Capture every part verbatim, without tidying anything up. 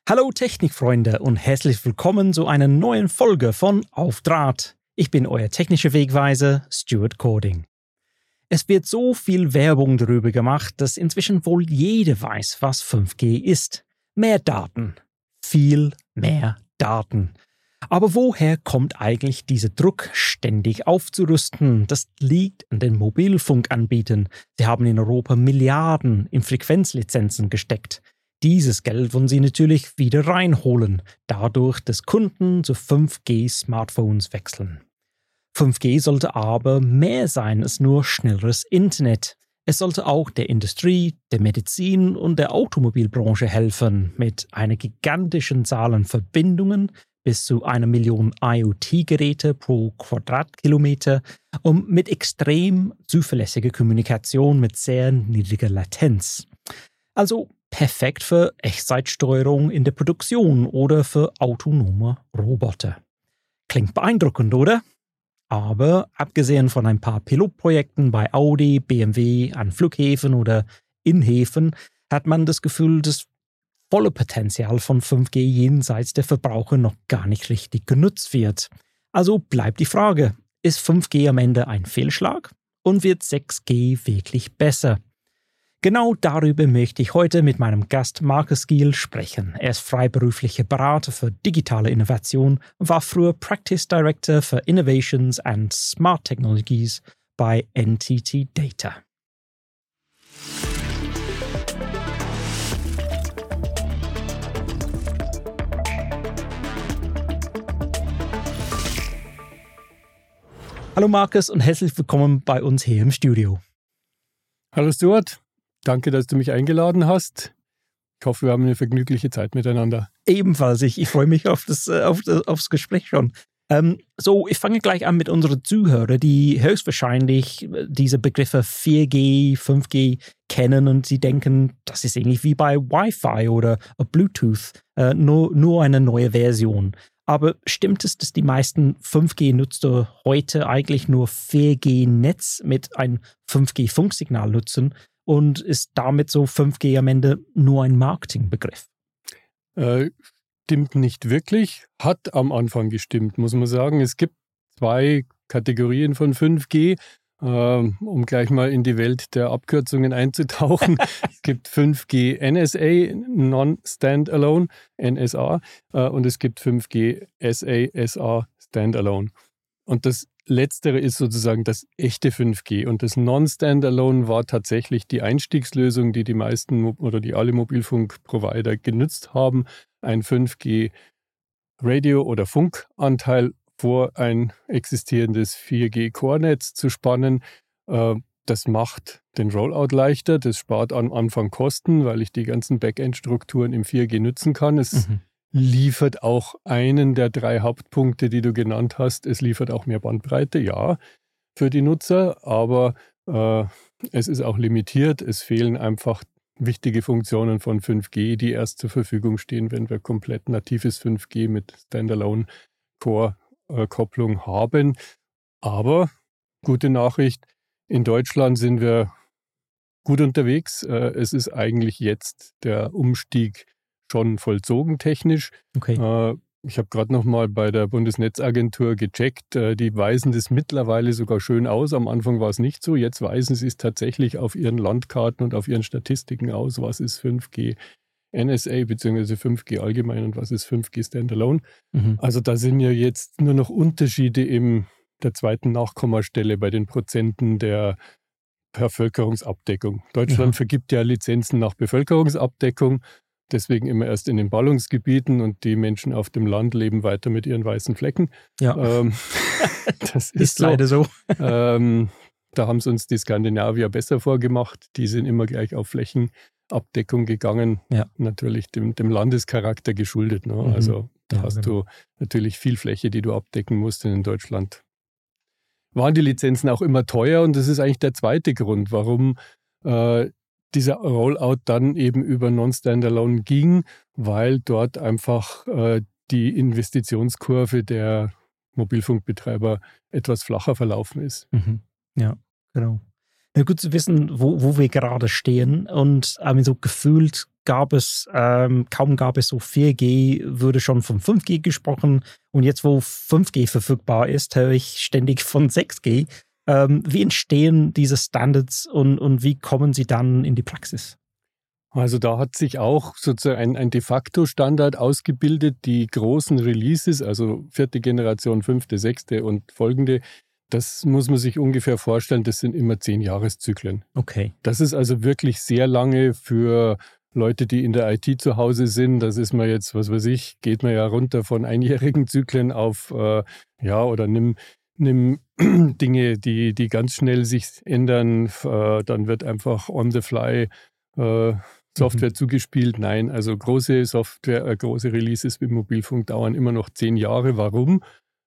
Hallo Technikfreunde und herzlich willkommen zu einer neuen Folge von Auf Draht. Ich bin euer technischer Wegweiser Stuart Cording. Es wird so viel Werbung darüber gemacht, dass inzwischen wohl jeder weiß, was fünf G ist. Mehr Daten. Viel mehr Daten. Aber woher kommt eigentlich dieser Druck, ständig aufzurüsten? Das liegt an den Mobilfunkanbietern. Sie haben in Europa Milliarden in Frequenzlizenzen gesteckt. Dieses Geld wollen sie natürlich wieder reinholen, dadurch, dass Kunden zu fünf G-Smartphones wechseln. fünf G sollte aber mehr sein als nur schnelleres Internet. Es sollte auch der Industrie, der Medizin und der Automobilbranche helfen, mit einer gigantischen Zahl an Verbindungen bis zu einer Million IoT-Geräte pro Quadratkilometer und mit extrem zuverlässiger Kommunikation mit sehr niedriger Latenz. Also perfekt für Echtzeitsteuerung in der Produktion oder für autonome Roboter. Klingt beeindruckend, oder? Aber abgesehen von ein paar Pilotprojekten bei Audi, B M W, an Flughäfen oder in Häfen, hat man das Gefühl, das volle Potenzial von fünf G jenseits der Verbraucher noch gar nicht richtig genutzt wird. Also bleibt die Frage, ist fünf G am Ende ein Fehlschlag und wird sechs G wirklich besser? Genau darüber möchte ich heute mit meinem Gast Markus Giel sprechen. Er ist freiberuflicher Berater für digitale Innovation und war früher Practice Director für Innovations and Smart Technologies bei N T T Data. Hallo Markus und herzlich willkommen bei uns hier im Studio. Hallo Stuart. Danke, dass du mich eingeladen hast. Ich hoffe, wir haben eine vergnügliche Zeit miteinander. Ebenfalls, ich, ich freue mich auf das, auf das, aufs Gespräch schon. Ähm, so, ich fange gleich an mit unseren Zuhörern, die höchstwahrscheinlich diese Begriffe vier G, fünf G kennen und sie denken, das ist ähnlich wie bei Wi-Fi oder Bluetooth, äh, nur, nur eine neue Version. Aber stimmt es, dass die meisten fünf G-Nutzer heute eigentlich nur vier G-Netz mit einem fünf G-Funksignal nutzen? Und ist damit so fünf G am Ende nur ein Marketingbegriff? Äh, stimmt nicht wirklich. Hat am Anfang gestimmt, muss man sagen. Es gibt zwei Kategorien von fünf G, äh, um gleich mal in die Welt der Abkürzungen einzutauchen. Es gibt fünf G N S A, Non-Standalone, N S A, äh, und es gibt fünf G S A, S A, Standalone. Und das Letztere ist sozusagen das echte fünf G und das Non-Standalone war tatsächlich die Einstiegslösung, die die meisten oder die alle Mobilfunkprovider genutzt haben, ein fünf G Radio- oder Funkanteil vor ein existierendes vier G Core-Netz zu spannen. Das macht den Rollout leichter, das spart am Anfang Kosten, weil ich die ganzen Backend-Strukturen im vier G nutzen kann. Es mhm. liefert auch einen der drei Hauptpunkte, die du genannt hast. Es liefert auch mehr Bandbreite, ja, für die Nutzer, aber äh, es ist auch limitiert. Es fehlen einfach wichtige Funktionen von fünf G, die erst zur Verfügung stehen, wenn wir komplett natives fünf G mit Standalone-Core-Kopplung haben. Aber, gute Nachricht, in Deutschland sind wir gut unterwegs. Äh, es ist eigentlich jetzt der Umstieg schon vollzogen technisch. Okay. Äh, ich habe gerade noch mal bei der Bundesnetzagentur gecheckt. Äh, die weisen das mittlerweile sogar schön aus. Am Anfang war es nicht so. Jetzt weisen sie es tatsächlich auf ihren Landkarten und auf ihren Statistiken aus. Was ist fünf G N S A bzw. fünf G allgemein und was ist fünf G Standalone? Mhm. Also da sind ja jetzt nur noch Unterschiede in der zweiten Nachkommastelle bei den Prozenten der Bevölkerungsabdeckung. Deutschland ja. vergibt ja Lizenzen nach Bevölkerungsabdeckung. Deswegen immer erst in den Ballungsgebieten und die Menschen auf dem Land leben weiter mit ihren weißen Flecken. Ja, ähm, das ist, ist leider so. ähm, da haben es uns die Skandinavier besser vorgemacht. Die sind immer gleich auf Flächenabdeckung gegangen. Ja. Natürlich dem, dem Landescharakter geschuldet. Ne? Mhm. Also da ja, hast genau. du natürlich viel Fläche, die du abdecken musst. In Deutschland waren die Lizenzen auch immer teuer und das ist eigentlich der zweite Grund, warum äh, dieser Rollout dann eben über Non-Standalone ging, weil dort einfach äh, die Investitionskurve der Mobilfunkbetreiber etwas flacher verlaufen ist. Mhm. Ja, genau. Ja, gut zu wissen, wo, wo wir gerade stehen. Und ähm, so gefühlt gab es, ähm, kaum gab es so vier G, würde schon von fünf G gesprochen. Und jetzt, wo fünf G verfügbar ist, höre ich ständig von sechs G. Ähm, wie entstehen diese Standards und, und wie kommen sie dann in die Praxis? Also da hat sich auch sozusagen ein, ein de facto Standard ausgebildet. Die großen Releases, also vierte Generation, fünfte, sechste und folgende, das muss man sich ungefähr vorstellen, das sind immer zehn Jahreszyklen. Okay. Das ist also wirklich sehr lange für Leute, die in der I T zu Hause sind. Das ist man jetzt, was weiß ich, geht man ja runter von einjährigen Zyklen auf, äh, ja, oder nimm, nimm Dinge, die, die ganz schnell sich ändern. Äh, dann wird einfach on the fly äh, Software mhm. zugespielt. Nein, also große Software, äh, große Releases im Mobilfunk dauern immer noch zehn Jahre. Warum?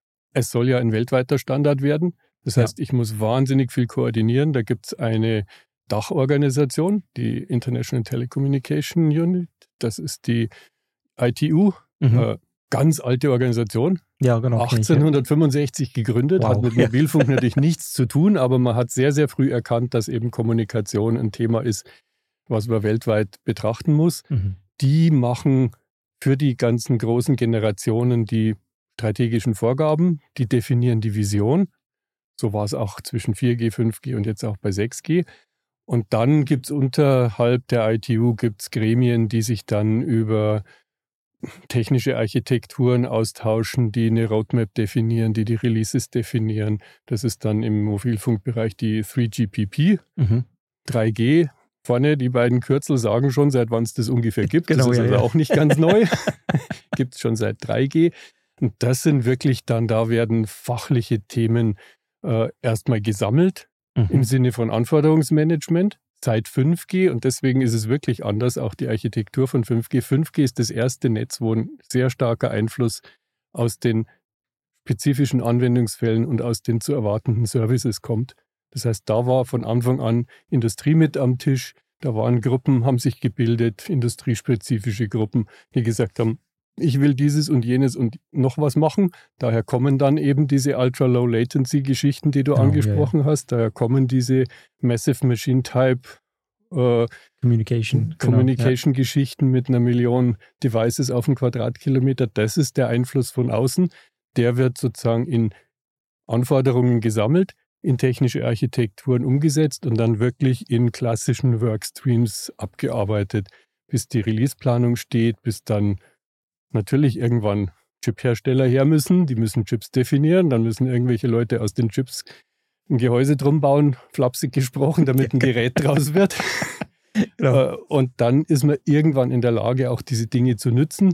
Es soll ja ein weltweiter Standard werden. Das heißt, ja. ich muss wahnsinnig viel koordinieren. Da gibt es eine Dachorganisation, die International Telecommunication Unit. Das ist die I T U, mhm. äh, ganz alte Organisation. Ja, genau. achtzehnhundertfünfundsechzig gegründet, wow. hat mit Mobilfunk ja. natürlich nichts zu tun, aber man hat sehr, sehr früh erkannt, dass eben Kommunikation ein Thema ist, was man weltweit betrachten muss. Mhm. Die machen für die ganzen großen Generationen die strategischen Vorgaben, die definieren die Vision. So war es auch zwischen vier G, fünf G und jetzt auch bei sechs G. Und dann gibt es unterhalb der I T U gibt's Gremien, die sich dann über technische Architekturen austauschen, die eine Roadmap definieren, die die Releases definieren. Das ist dann im Mobilfunkbereich die drei G P P. Mhm. drei G, vorne die beiden Kürzel sagen schon, seit wann es das ungefähr gibt. Genau, das ist ja, also ja. auch nicht ganz neu. Gibt es schon seit drei G. Und das sind wirklich dann, da werden fachliche Themen äh, erstmal gesammelt mhm. im Sinne von Anforderungsmanagement seit fünf G. Und deswegen ist es wirklich anders, auch die Architektur von fünf G. fünf G ist das erste Netz, wo ein sehr starker Einfluss aus den spezifischen Anwendungsfällen und aus den zu erwartenden Services kommt. Das heißt, da war von Anfang an Industrie mit am Tisch. Da waren Gruppen, haben sich gebildet, industriespezifische Gruppen, die gesagt haben, ich will dieses und jenes und noch was machen. Daher kommen dann eben diese Ultra-Low-Latency-Geschichten, die du oh, angesprochen ja, ja. hast. Daher kommen diese Massive Machine-Type äh, Communication, Communication-Geschichten genau, ja. mit einer Million Devices auf einen Quadratkilometer. Das ist der Einfluss von außen. Der wird sozusagen in Anforderungen gesammelt, in technische Architekturen umgesetzt und dann wirklich in klassischen Workstreams abgearbeitet, bis die Release-Planung steht, bis dann natürlich irgendwann Chiphersteller her müssen. Die müssen Chips definieren, dann müssen irgendwelche Leute aus den Chips ein Gehäuse drum bauen, flapsig gesprochen, damit ein Gerät draus wird. Genau. Und dann ist man irgendwann in der Lage, auch diese Dinge zu nutzen.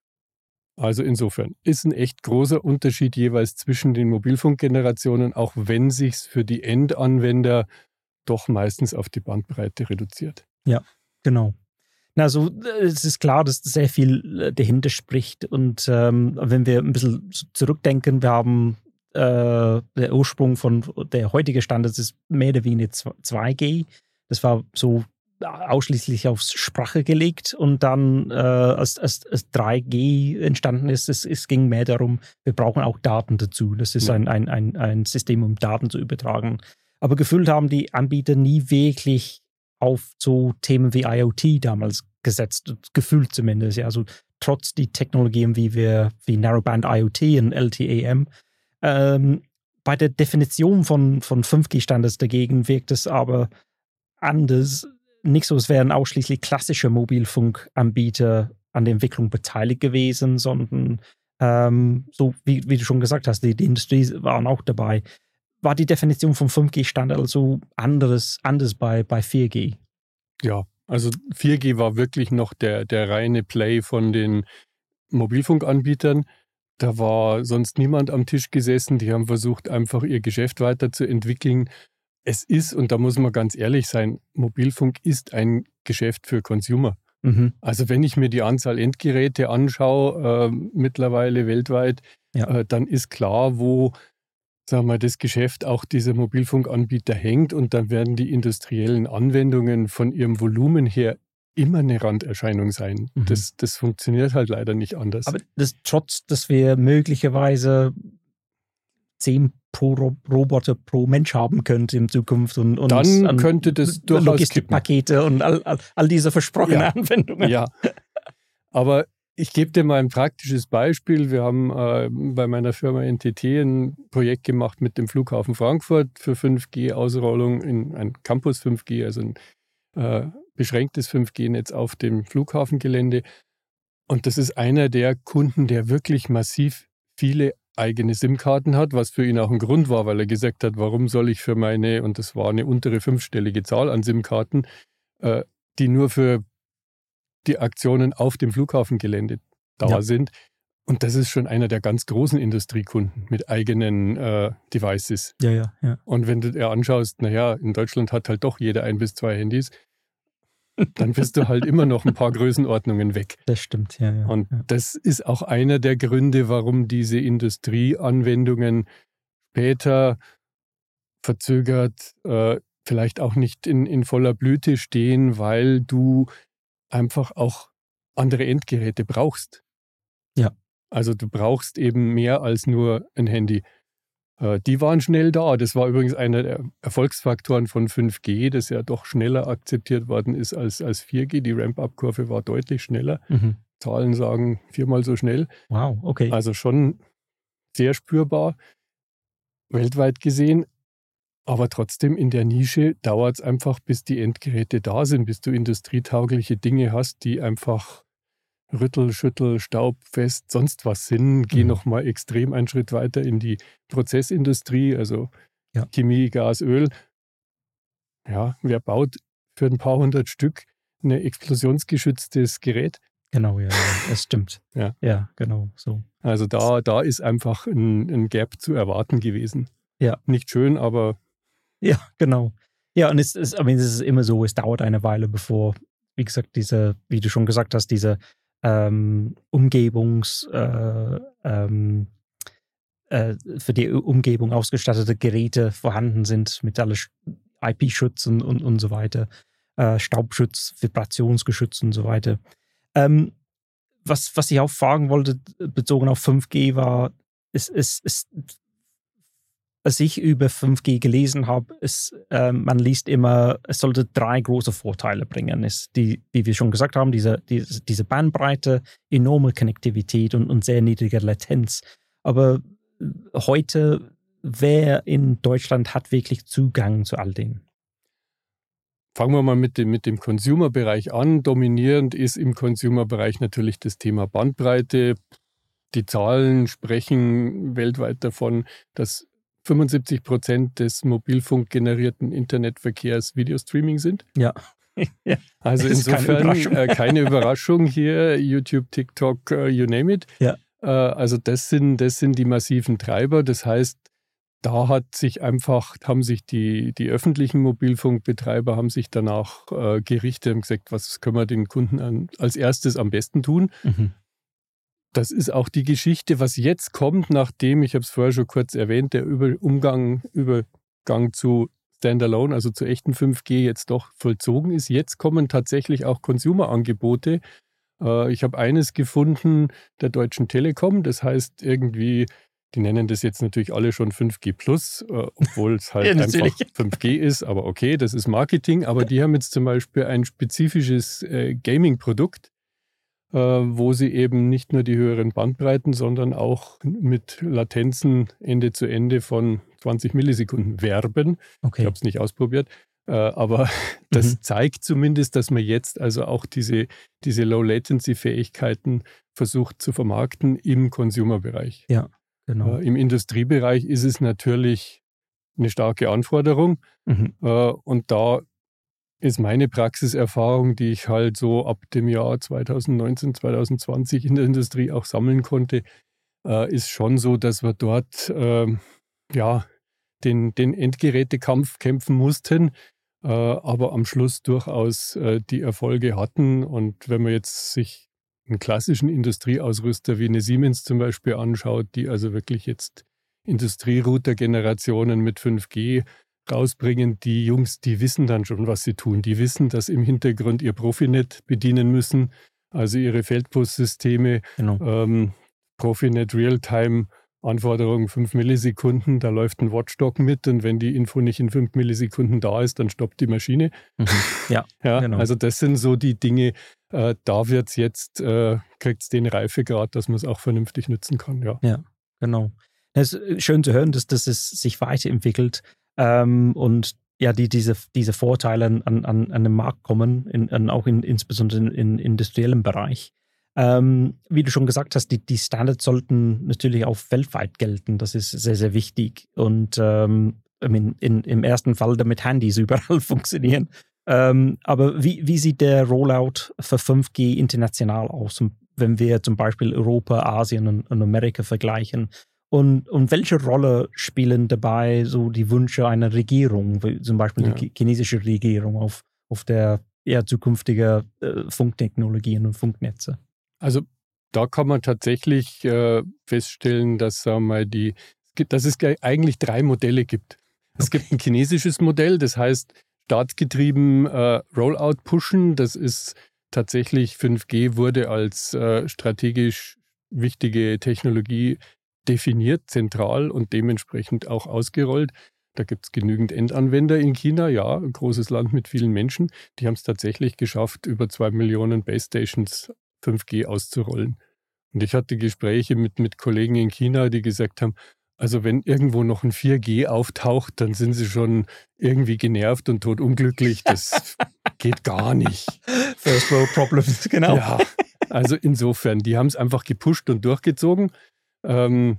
Also insofern ist ein echt großer Unterschied jeweils zwischen den Mobilfunkgenerationen, auch wenn sich es für die Endanwender doch meistens auf die Bandbreite reduziert. Ja, genau. Also es ist klar, dass sehr viel dahinter spricht und ähm, wenn wir ein bisschen zurückdenken, wir haben äh, der Ursprung von der heutigen Standard ist mehr oder weniger zwei G. Das war so ausschließlich auf Sprache gelegt und dann äh, als, als, als drei G entstanden ist, es, es ging mehr darum, wir brauchen auch Daten dazu. Das ist ja. ein, ein, ein, ein System, um Daten zu übertragen. Aber gefühlt haben die Anbieter nie wirklich auf so Themen wie I O T damals gesetzt, gefühlt zumindest. Ja, also trotz die Technologien wie wir wie Narrowband I O T und L T E M. Ähm, bei der Definition von, von fünf G-Standards dagegen wirkt es aber anders. Nicht so, es wären ausschließlich klassische Mobilfunkanbieter an der Entwicklung beteiligt gewesen, sondern ähm, so wie, wie du schon gesagt hast, die, die Industrie waren auch dabei. War die Definition vom fünf G-Standard also anderes, anders bei, bei vier G? Ja, also vier G war wirklich noch der, der reine Play von den Mobilfunkanbietern. Da war sonst niemand am Tisch gesessen. Die haben versucht, einfach ihr Geschäft weiterzuentwickeln. Es ist, und da muss man ganz ehrlich sein, Mobilfunk ist ein Geschäft für Consumer. Mhm. Also wenn ich mir die Anzahl Endgeräte anschaue, äh, mittlerweile weltweit, ja. äh, dann ist klar, wo sagen wir, das Geschäft auch dieser Mobilfunkanbieter hängt und dann werden die industriellen Anwendungen von ihrem Volumen her immer eine Randerscheinung sein. Mhm. Das, das funktioniert halt leider nicht anders. Aber das, trotz, dass wir möglicherweise zehn pro Ro- Roboter pro Mensch haben könnte in Zukunft und, und dann an könnte das durchaus Logistikpakete und all, all, all diese versprochenen ja. Anwendungen. Ja, aber ich gebe dir mal ein praktisches Beispiel. Wir haben äh, bei meiner Firma N T T ein Projekt gemacht mit dem Flughafen Frankfurt für fünf G-Ausrollung in ein Campus fünf G, also ein äh, beschränktes fünf G-Netz auf dem Flughafengelände. Und das ist einer der Kunden, der wirklich massiv viele eigene SIM-Karten hat, was für ihn auch ein Grund war, weil er gesagt hat, warum soll ich für meine, und das war eine untere fünfstellige Zahl an SIM-Karten, äh, die nur für die Aktionen auf dem Flughafengelände da Ja. sind. Und das ist schon einer der ganz großen Industriekunden mit eigenen äh, Devices. Ja, ja, ja. Und wenn du dir anschaust, naja, in Deutschland hat halt doch jeder ein bis zwei Handys, dann bist du halt immer noch ein paar Größenordnungen weg. Das stimmt, ja, ja. Und ja. das ist auch einer der Gründe, warum diese Industrieanwendungen später verzögert, äh, vielleicht auch nicht in, in voller Blüte stehen, weil du einfach auch andere Endgeräte brauchst. Ja. Also du brauchst eben mehr als nur ein Handy. Äh, die waren schnell da. Das war übrigens einer der Erfolgsfaktoren von fünf G, das ja doch schneller akzeptiert worden ist als, als vier G. Die Ramp-up-Kurve war deutlich schneller. Mhm. Zahlen sagen viermal so schnell. Wow, okay. Also schon sehr spürbar, weltweit gesehen. Aber trotzdem in der Nische dauert es einfach, bis die Endgeräte da sind, bis du industrietaugliche Dinge hast, die einfach Rüttel, Schüttel, Staubfest, sonst was sind. Geh Mhm. nochmal extrem einen Schritt weiter in die Prozessindustrie, also Ja. Chemie, Gas, Öl. Ja, wer baut für ein paar hundert Stück ein explosionsgeschütztes Gerät? Genau, ja, ja, das stimmt. Ja. Ja, genau, so. Also da, da ist einfach ein, ein Gap zu erwarten gewesen. Ja. Nicht schön, aber Ja, genau. Ja, und es ist, I mean, es ist immer so, es dauert eine Weile, bevor, wie gesagt, diese, wie du schon gesagt hast, diese ähm, Umgebungs, äh, ähm, äh, für die Umgebung ausgestattete Geräte vorhanden sind, mit alle I P-Schutz und, und, und so weiter, äh, Staubschutz, Vibrationsgeschütz und so weiter. Ähm, was, was ich auch fragen wollte, bezogen auf fünf G, war, es ist, ist als ich über fünf G gelesen habe, ist, äh, man liest immer, es sollte drei große Vorteile bringen. Es, die, wie wir schon gesagt haben, diese, diese, diese Bandbreite, enorme Konnektivität und, und sehr niedrige Latenz. Aber heute, wer in Deutschland hat wirklich Zugang zu all dem? fangen wir mal mit dem, mit dem Consumer-Bereich an. Dominierend ist im Consumer-Bereich natürlich das Thema Bandbreite. Die Zahlen sprechen weltweit davon, dass fünfundsiebzig Prozent des mobilfunkgenerierten Internetverkehrs Videostreaming sind. Ja. Ja. Also Das ist keine insofern Überraschung. äh, keine Überraschung hier, YouTube, TikTok, uh, you name it. Ja. Äh, also das sind, das sind die massiven Treiber. Das heißt, da hat sich einfach, haben sich die, die öffentlichen Mobilfunkbetreiber haben sich danach äh, gerichtet und gesagt, was können wir den Kunden an, als erstes am besten tun. Mhm. Das ist auch die Geschichte, was jetzt kommt, nachdem, ich habe es vorher schon kurz erwähnt, der Über Umgang, Übergang zu Standalone, also zu echten fünf G jetzt doch vollzogen ist. Jetzt kommen tatsächlich auch Consumer-Angebote. Äh, ich habe eines gefunden, der Deutschen Telekom, das heißt irgendwie, die nennen das jetzt natürlich alle schon fünf G plus, äh, obwohl es halt Ja, einfach fünf G ist, aber okay, das ist Marketing. Aber die haben jetzt zum Beispiel ein spezifisches äh, Gaming-Produkt, äh, wo sie eben nicht nur die höheren Bandbreiten, sondern auch mit Latenzen Ende zu Ende von zwanzig Millisekunden werben. Okay. Ich habe es nicht ausprobiert, äh, aber das Mhm. zeigt zumindest, dass man jetzt also auch diese, diese Low-Latency-Fähigkeiten versucht zu vermarkten im Consumer-Bereich. Ja, genau. Äh, Im Industriebereich ist es natürlich eine starke Anforderung. Mhm. Äh, und da ist meine Praxiserfahrung, die ich halt so ab dem Jahr zwanzig neunzehn, zwanzig zwanzig in der Industrie auch sammeln konnte, äh, ist schon so, dass wir dort ähm, ja, den, den Endgerätekampf kämpfen mussten, äh, aber am Schluss durchaus äh, die Erfolge hatten. Und wenn man jetzt sich einen klassischen Industrieausrüster wie eine Siemens zum Beispiel anschaut, die also wirklich jetzt Industrierouter-Generationen mit fünf G rausbringen, die Jungs, die wissen dann schon, was sie tun. Die wissen, dass im Hintergrund ihr Profinet bedienen müssen, also ihre Feldbussysteme, Genau. ähm, Profinet Realtime Anforderung fünf Millisekunden, da läuft ein Watchdog mit und wenn die Info nicht in fünf Millisekunden da ist, dann stoppt die Maschine. Mhm. Ja, ja, genau. Also das sind so die Dinge, äh, da wird es jetzt, äh, kriegt es den Reifegrad, dass man es auch vernünftig nutzen kann. Ja, ja genau. Es ist schön zu hören, dass, dass es sich weiterentwickelt ähm, und ja, die, diese, diese Vorteile an, an, an den Markt kommen, in, an, auch in, insbesondere im in, in industriellen Bereich. Ähm, wie du schon gesagt hast, die, die Standards sollten natürlich auch weltweit gelten. Das ist sehr, sehr wichtig. Und ähm, in, in, im ersten Fall, damit Handys überall funktionieren. Ähm, aber wie, wie sieht der Rollout für fünf G international aus, wenn wir zum Beispiel Europa, Asien und, und Amerika vergleichen? Und, und welche Rolle spielen dabei so die Wünsche einer Regierung, wie zum Beispiel ja. die chinesische Regierung auf, auf der ja, zukünftige äh, Funktechnologien und Funknetze? Also da kann man tatsächlich äh, feststellen, dass, sagen wir mal, die, dass es eigentlich drei Modelle gibt. Es okay. gibt ein chinesisches Modell, das heißt staatsgetrieben äh, Rollout pushen. Das ist tatsächlich, fünf G wurde als äh, strategisch wichtige Technologie definiert, zentral und dementsprechend auch ausgerollt. Da gibt es genügend Endanwender in China, ja, ein großes Land mit vielen Menschen. Die haben es tatsächlich geschafft, über zwei Millionen Base Stations fünf G auszurollen. Und ich hatte Gespräche mit, mit Kollegen in China, die gesagt haben, also wenn irgendwo noch ein vier G auftaucht, dann sind sie schon irgendwie genervt und totunglücklich. Das geht gar nicht. First World Problems, genau. Ja, also insofern, die haben es einfach gepusht und durchgezogen. Ähm,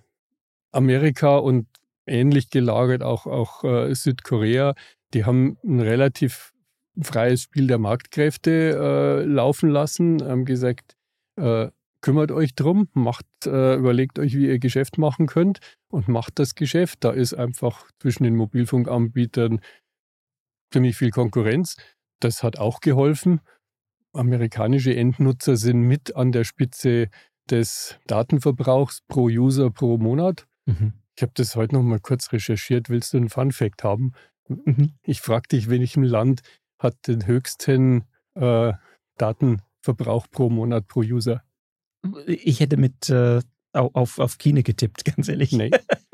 Amerika und ähnlich gelagert auch, auch äh, Südkorea, die haben ein relativ freies Spiel der Marktkräfte äh, laufen lassen, haben gesagt, äh, kümmert euch drum, macht, äh, überlegt euch, wie ihr Geschäft machen könnt und macht das Geschäft. Da ist einfach zwischen den Mobilfunkanbietern ziemlich viel Konkurrenz. Das hat auch geholfen. Amerikanische Endnutzer sind mit an der Spitze des Datenverbrauchs pro User pro Monat. Mhm. Ich habe das heute noch mal kurz recherchiert. Willst du einen Fun-Fact haben? Mhm. Ich frage dich, welchem Land hat den höchsten äh, Datenverbrauch pro Monat pro User? Ich hätte mit äh, auf, auf China getippt, ganz ehrlich. Nee.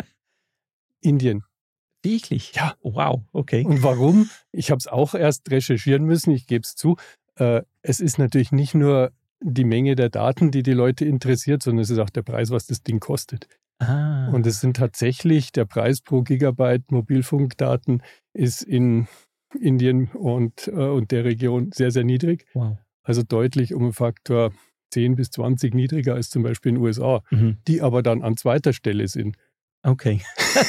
Indien. Wirklich? Ja. Wow, okay. Und warum? Ich habe es auch erst recherchieren müssen, ich gebe es zu. Äh, es ist natürlich nicht nur die Menge der Daten, die die Leute interessiert, sondern es ist auch der Preis, was das Ding kostet. Ah. Und es sind tatsächlich, der Preis pro Gigabyte Mobilfunkdaten ist in Indien und, äh, und der Region sehr, sehr niedrig. Wow. Also deutlich um einen Faktor zehn bis zwanzig niedriger als zum Beispiel in den U S A, mhm. die aber dann an zweiter Stelle sind. Okay.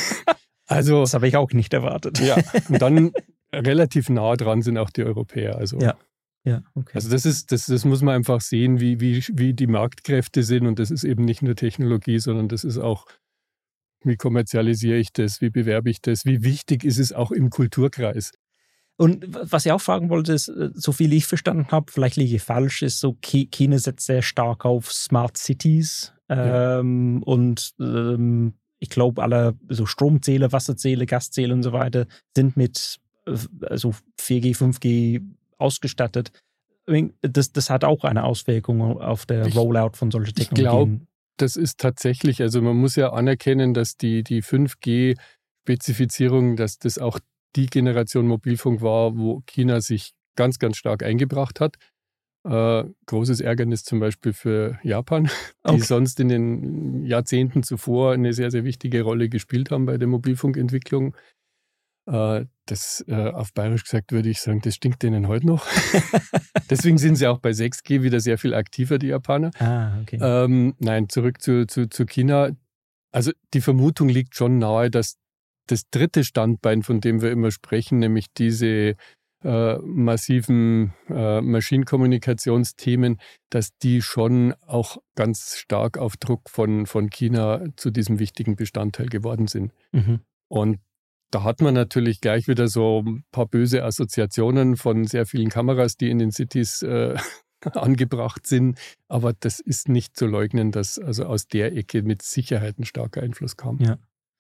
Also, das habe ich auch nicht erwartet. Ja, und dann relativ nah dran sind auch die Europäer. Also, ja. Ja, okay. Also das ist, das, das muss man einfach sehen, wie, wie, wie die Marktkräfte sind. Und das ist eben nicht nur Technologie, sondern das ist auch, wie kommerzialisiere ich das, wie bewerbe ich das, wie wichtig ist es auch im Kulturkreis. Und was ich auch fragen wollte, ist, so viel ich verstanden habe, vielleicht liege ich falsch, ist so, China setzt sehr stark auf Smart Cities. Ähm, ja. Und ähm, ich glaube, alle so Stromzähler, Wasserzähler, Gaszähler und so weiter sind mit also vier G, fünf G ausgestattet. Das, das hat auch eine Auswirkung auf der ich, Rollout von solchen Technologien. Ich glaube, das ist tatsächlich, also man muss ja anerkennen, dass die, die fünf G-Spezifizierung, dass das auch die Generation Mobilfunk war, wo China sich ganz, ganz stark eingebracht hat. Äh, großes Ärgernis zum Beispiel für Japan, die okay. sonst in den Jahrzehnten zuvor eine sehr, sehr wichtige Rolle gespielt haben bei der Mobilfunkentwicklung. Äh, das äh, auf Bayerisch gesagt würde ich sagen, das stinkt denen heute noch. Deswegen sind sie auch bei sechs G wieder sehr viel aktiver, die Japaner. Ah, okay. Ähm, nein, zurück zu, zu, zu China. Also die Vermutung liegt schon nahe, dass das dritte Standbein, von dem wir immer sprechen, nämlich diese äh, massiven äh, Maschinenkommunikationsthemen, dass die schon auch ganz stark auf Druck von, von China zu diesem wichtigen Bestandteil geworden sind. Mhm. Und da hat man natürlich gleich wieder so ein paar böse Assoziationen von sehr vielen Kameras, die in den Cities äh, angebracht sind. Aber das ist nicht zu leugnen, dass also aus der Ecke mit Sicherheit ein starker Einfluss kam. Ja.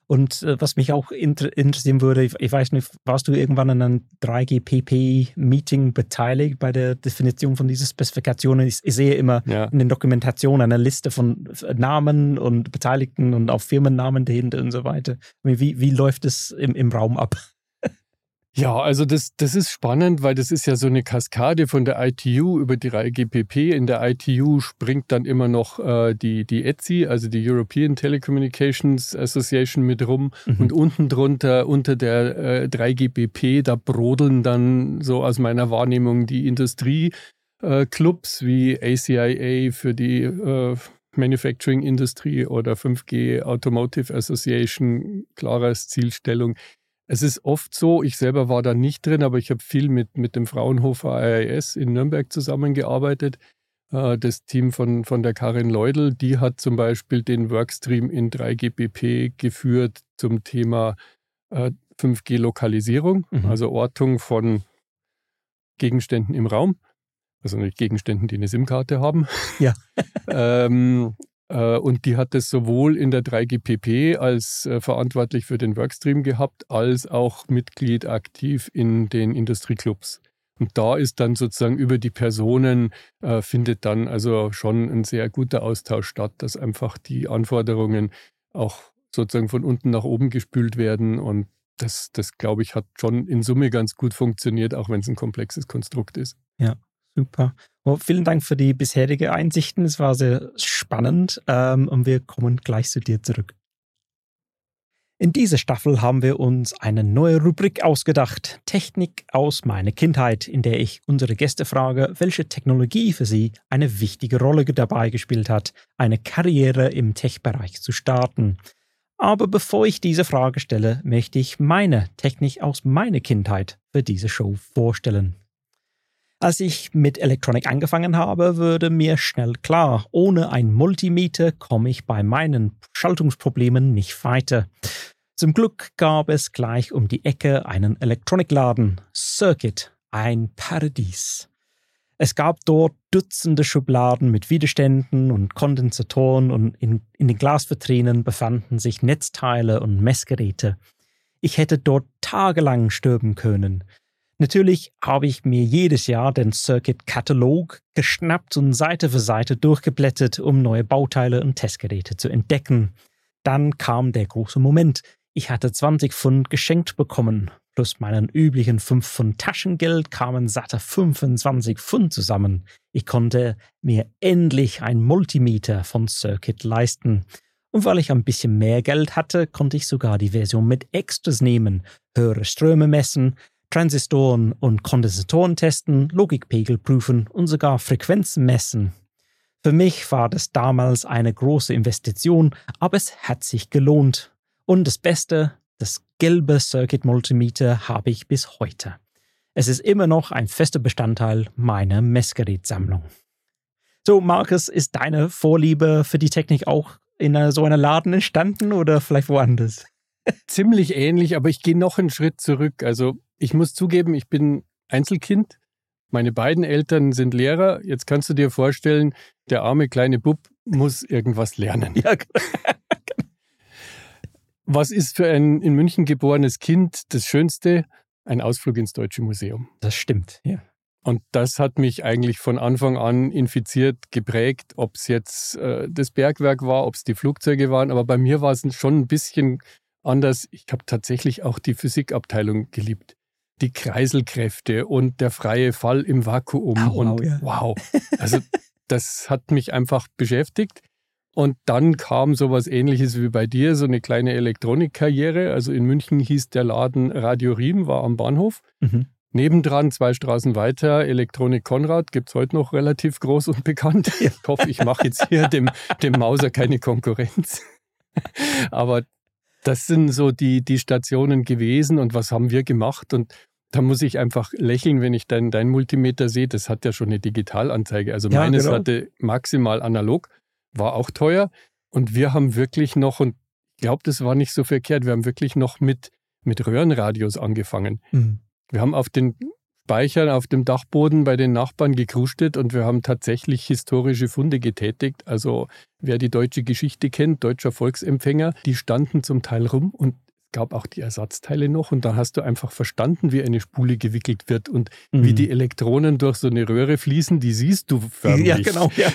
Und äh, was mich auch inter- interessieren würde, ich, ich weiß nicht, warst du irgendwann an einem drei G P P-Meeting beteiligt bei der Definition von diesen Spezifikationen? Ich, ich sehe immer Ja. in den Dokumentationen eine Liste von Namen und Beteiligten und auch Firmennamen dahinter und so weiter. Wie, wie läuft es im, im Raum ab? Ja, also das, das ist spannend, weil das ist ja so eine Kaskade von der I T U über die drei G P P. In der I T U springt dann immer noch äh, die, die E T S I, also die European Telecommunications Association mit rum. Mhm. Und unten drunter, unter der äh, drei G P P, da brodeln dann so aus meiner Wahrnehmung die Industrieclubs äh, wie A C I A für die äh, Manufacturing Industry oder fünf G Automotive Association, klares Zielstellung. Es ist oft so, ich selber war da nicht drin, aber ich habe viel mit, mit dem Fraunhofer I I S in Nürnberg zusammengearbeitet. Äh, das Team von, von der Karin Leudl, die hat zum Beispiel den Workstream in drei G P P geführt zum Thema äh, fünf G Lokalisierung, mhm. also Ortung von Gegenständen im Raum. Also nicht Gegenständen, die eine SIM-Karte haben. Ja. ähm, Und die hat es sowohl in der drei G P P als äh, verantwortlich für den Workstream gehabt, als auch Mitglied aktiv in den Industrieclubs. Und da ist dann sozusagen über die Personen, äh, findet dann also schon ein sehr guter Austausch statt, dass einfach die Anforderungen auch sozusagen von unten nach oben gespült werden. Und das, das glaube ich, hat schon in Summe ganz gut funktioniert, auch wenn es ein komplexes Konstrukt ist. Ja. Super. Well, vielen Dank für die bisherigen Einsichten. Es war sehr spannend ähm, und wir kommen gleich zu dir zurück. In dieser Staffel haben wir uns eine neue Rubrik ausgedacht. Technik aus meiner Kindheit, in der ich unsere Gäste frage, welche Technologie für sie eine wichtige Rolle dabei gespielt hat, eine Karriere im Tech-Bereich zu starten. Aber bevor ich diese Frage stelle, möchte ich meine Technik aus meiner Kindheit für diese Show vorstellen. Als ich mit Elektronik angefangen habe, wurde mir schnell klar, ohne ein Multimeter komme ich bei meinen Schaltungsproblemen nicht weiter. Zum Glück gab es gleich um die Ecke einen Elektronikladen, Circuit, ein Paradies. Es gab dort Dutzende Schubladen mit Widerständen und Kondensatoren und in, in den Glasvitrinen befanden sich Netzteile und Messgeräte. Ich hätte dort tagelang stöbern können. Natürlich habe ich mir jedes Jahr den Circuit-Katalog geschnappt und Seite für Seite durchgeblättert, um neue Bauteile und Testgeräte zu entdecken. Dann kam der große Moment. Ich hatte zwanzig Pfund geschenkt bekommen. Plus meinen üblichen fünf Pfund Taschengeld kamen satte fünfundzwanzig Pfund zusammen. Ich konnte mir endlich ein Multimeter von Circuit leisten. Und weil ich ein bisschen mehr Geld hatte, konnte ich sogar die Version mit Extras nehmen, höhere Ströme messen, Transistoren und Kondensatoren testen, Logikpegel prüfen und sogar Frequenzen messen. Für mich war das damals eine große Investition, aber es hat sich gelohnt. Und das Beste, das gelbe Circuit Multimeter habe ich bis heute. Es ist immer noch ein fester Bestandteil meiner Messgerätsammlung. So, Markus, ist deine Vorliebe für die Technik auch in so einer Laden entstanden oder vielleicht woanders? Ziemlich ähnlich, aber ich gehe noch einen Schritt zurück. Also ich muss zugeben, ich bin Einzelkind. Meine beiden Eltern sind Lehrer. Jetzt kannst du dir vorstellen, der arme kleine Bub muss irgendwas lernen. Ja. Was ist für ein in München geborenes Kind das Schönste? Ein Ausflug ins Deutsche Museum. Das stimmt, ja. Und das hat mich eigentlich von Anfang an infiziert, geprägt, ob es jetzt äh, das Bergwerk war, ob es die Flugzeuge waren. Aber bei mir war es schon ein bisschen anders. Ich habe tatsächlich auch die Physikabteilung geliebt. Die Kreiselkräfte und der freie Fall im Vakuum. Oh, wow, und ja. wow, also das hat mich einfach beschäftigt. Und dann kam sowas Ähnliches wie bei dir, so eine kleine Elektronikkarriere. Also in München hieß der Laden Radio Riem, war am Bahnhof. Mhm. Nebendran, zwei Straßen weiter, Elektronik Konrad, gibt es heute noch relativ groß und bekannt. Ich hoffe, ich mache jetzt hier dem, dem Mauser keine Konkurrenz. Aber das sind so die, die Stationen gewesen und was haben wir gemacht? Und da muss ich einfach lächeln, wenn ich dein, dein Multimeter sehe. Das hat ja schon eine Digitalanzeige. Also ja, meines genau. hatte maximal analog, war auch teuer. Und wir haben wirklich noch, und ich glaube, das war nicht so verkehrt, wir haben wirklich noch mit, mit Röhrenradios angefangen. Mhm. Wir haben auf den Speichern auf dem Dachboden bei den Nachbarn gekrustet und wir haben tatsächlich historische Funde getätigt. Also wer die deutsche Geschichte kennt, deutscher Volksempfänger, die standen zum Teil rum und es gab auch die Ersatzteile noch und da hast du einfach verstanden, wie eine Spule gewickelt wird und mhm. wie die Elektronen durch so eine Röhre fließen, die siehst du förmlich. Ja, genau. Ja.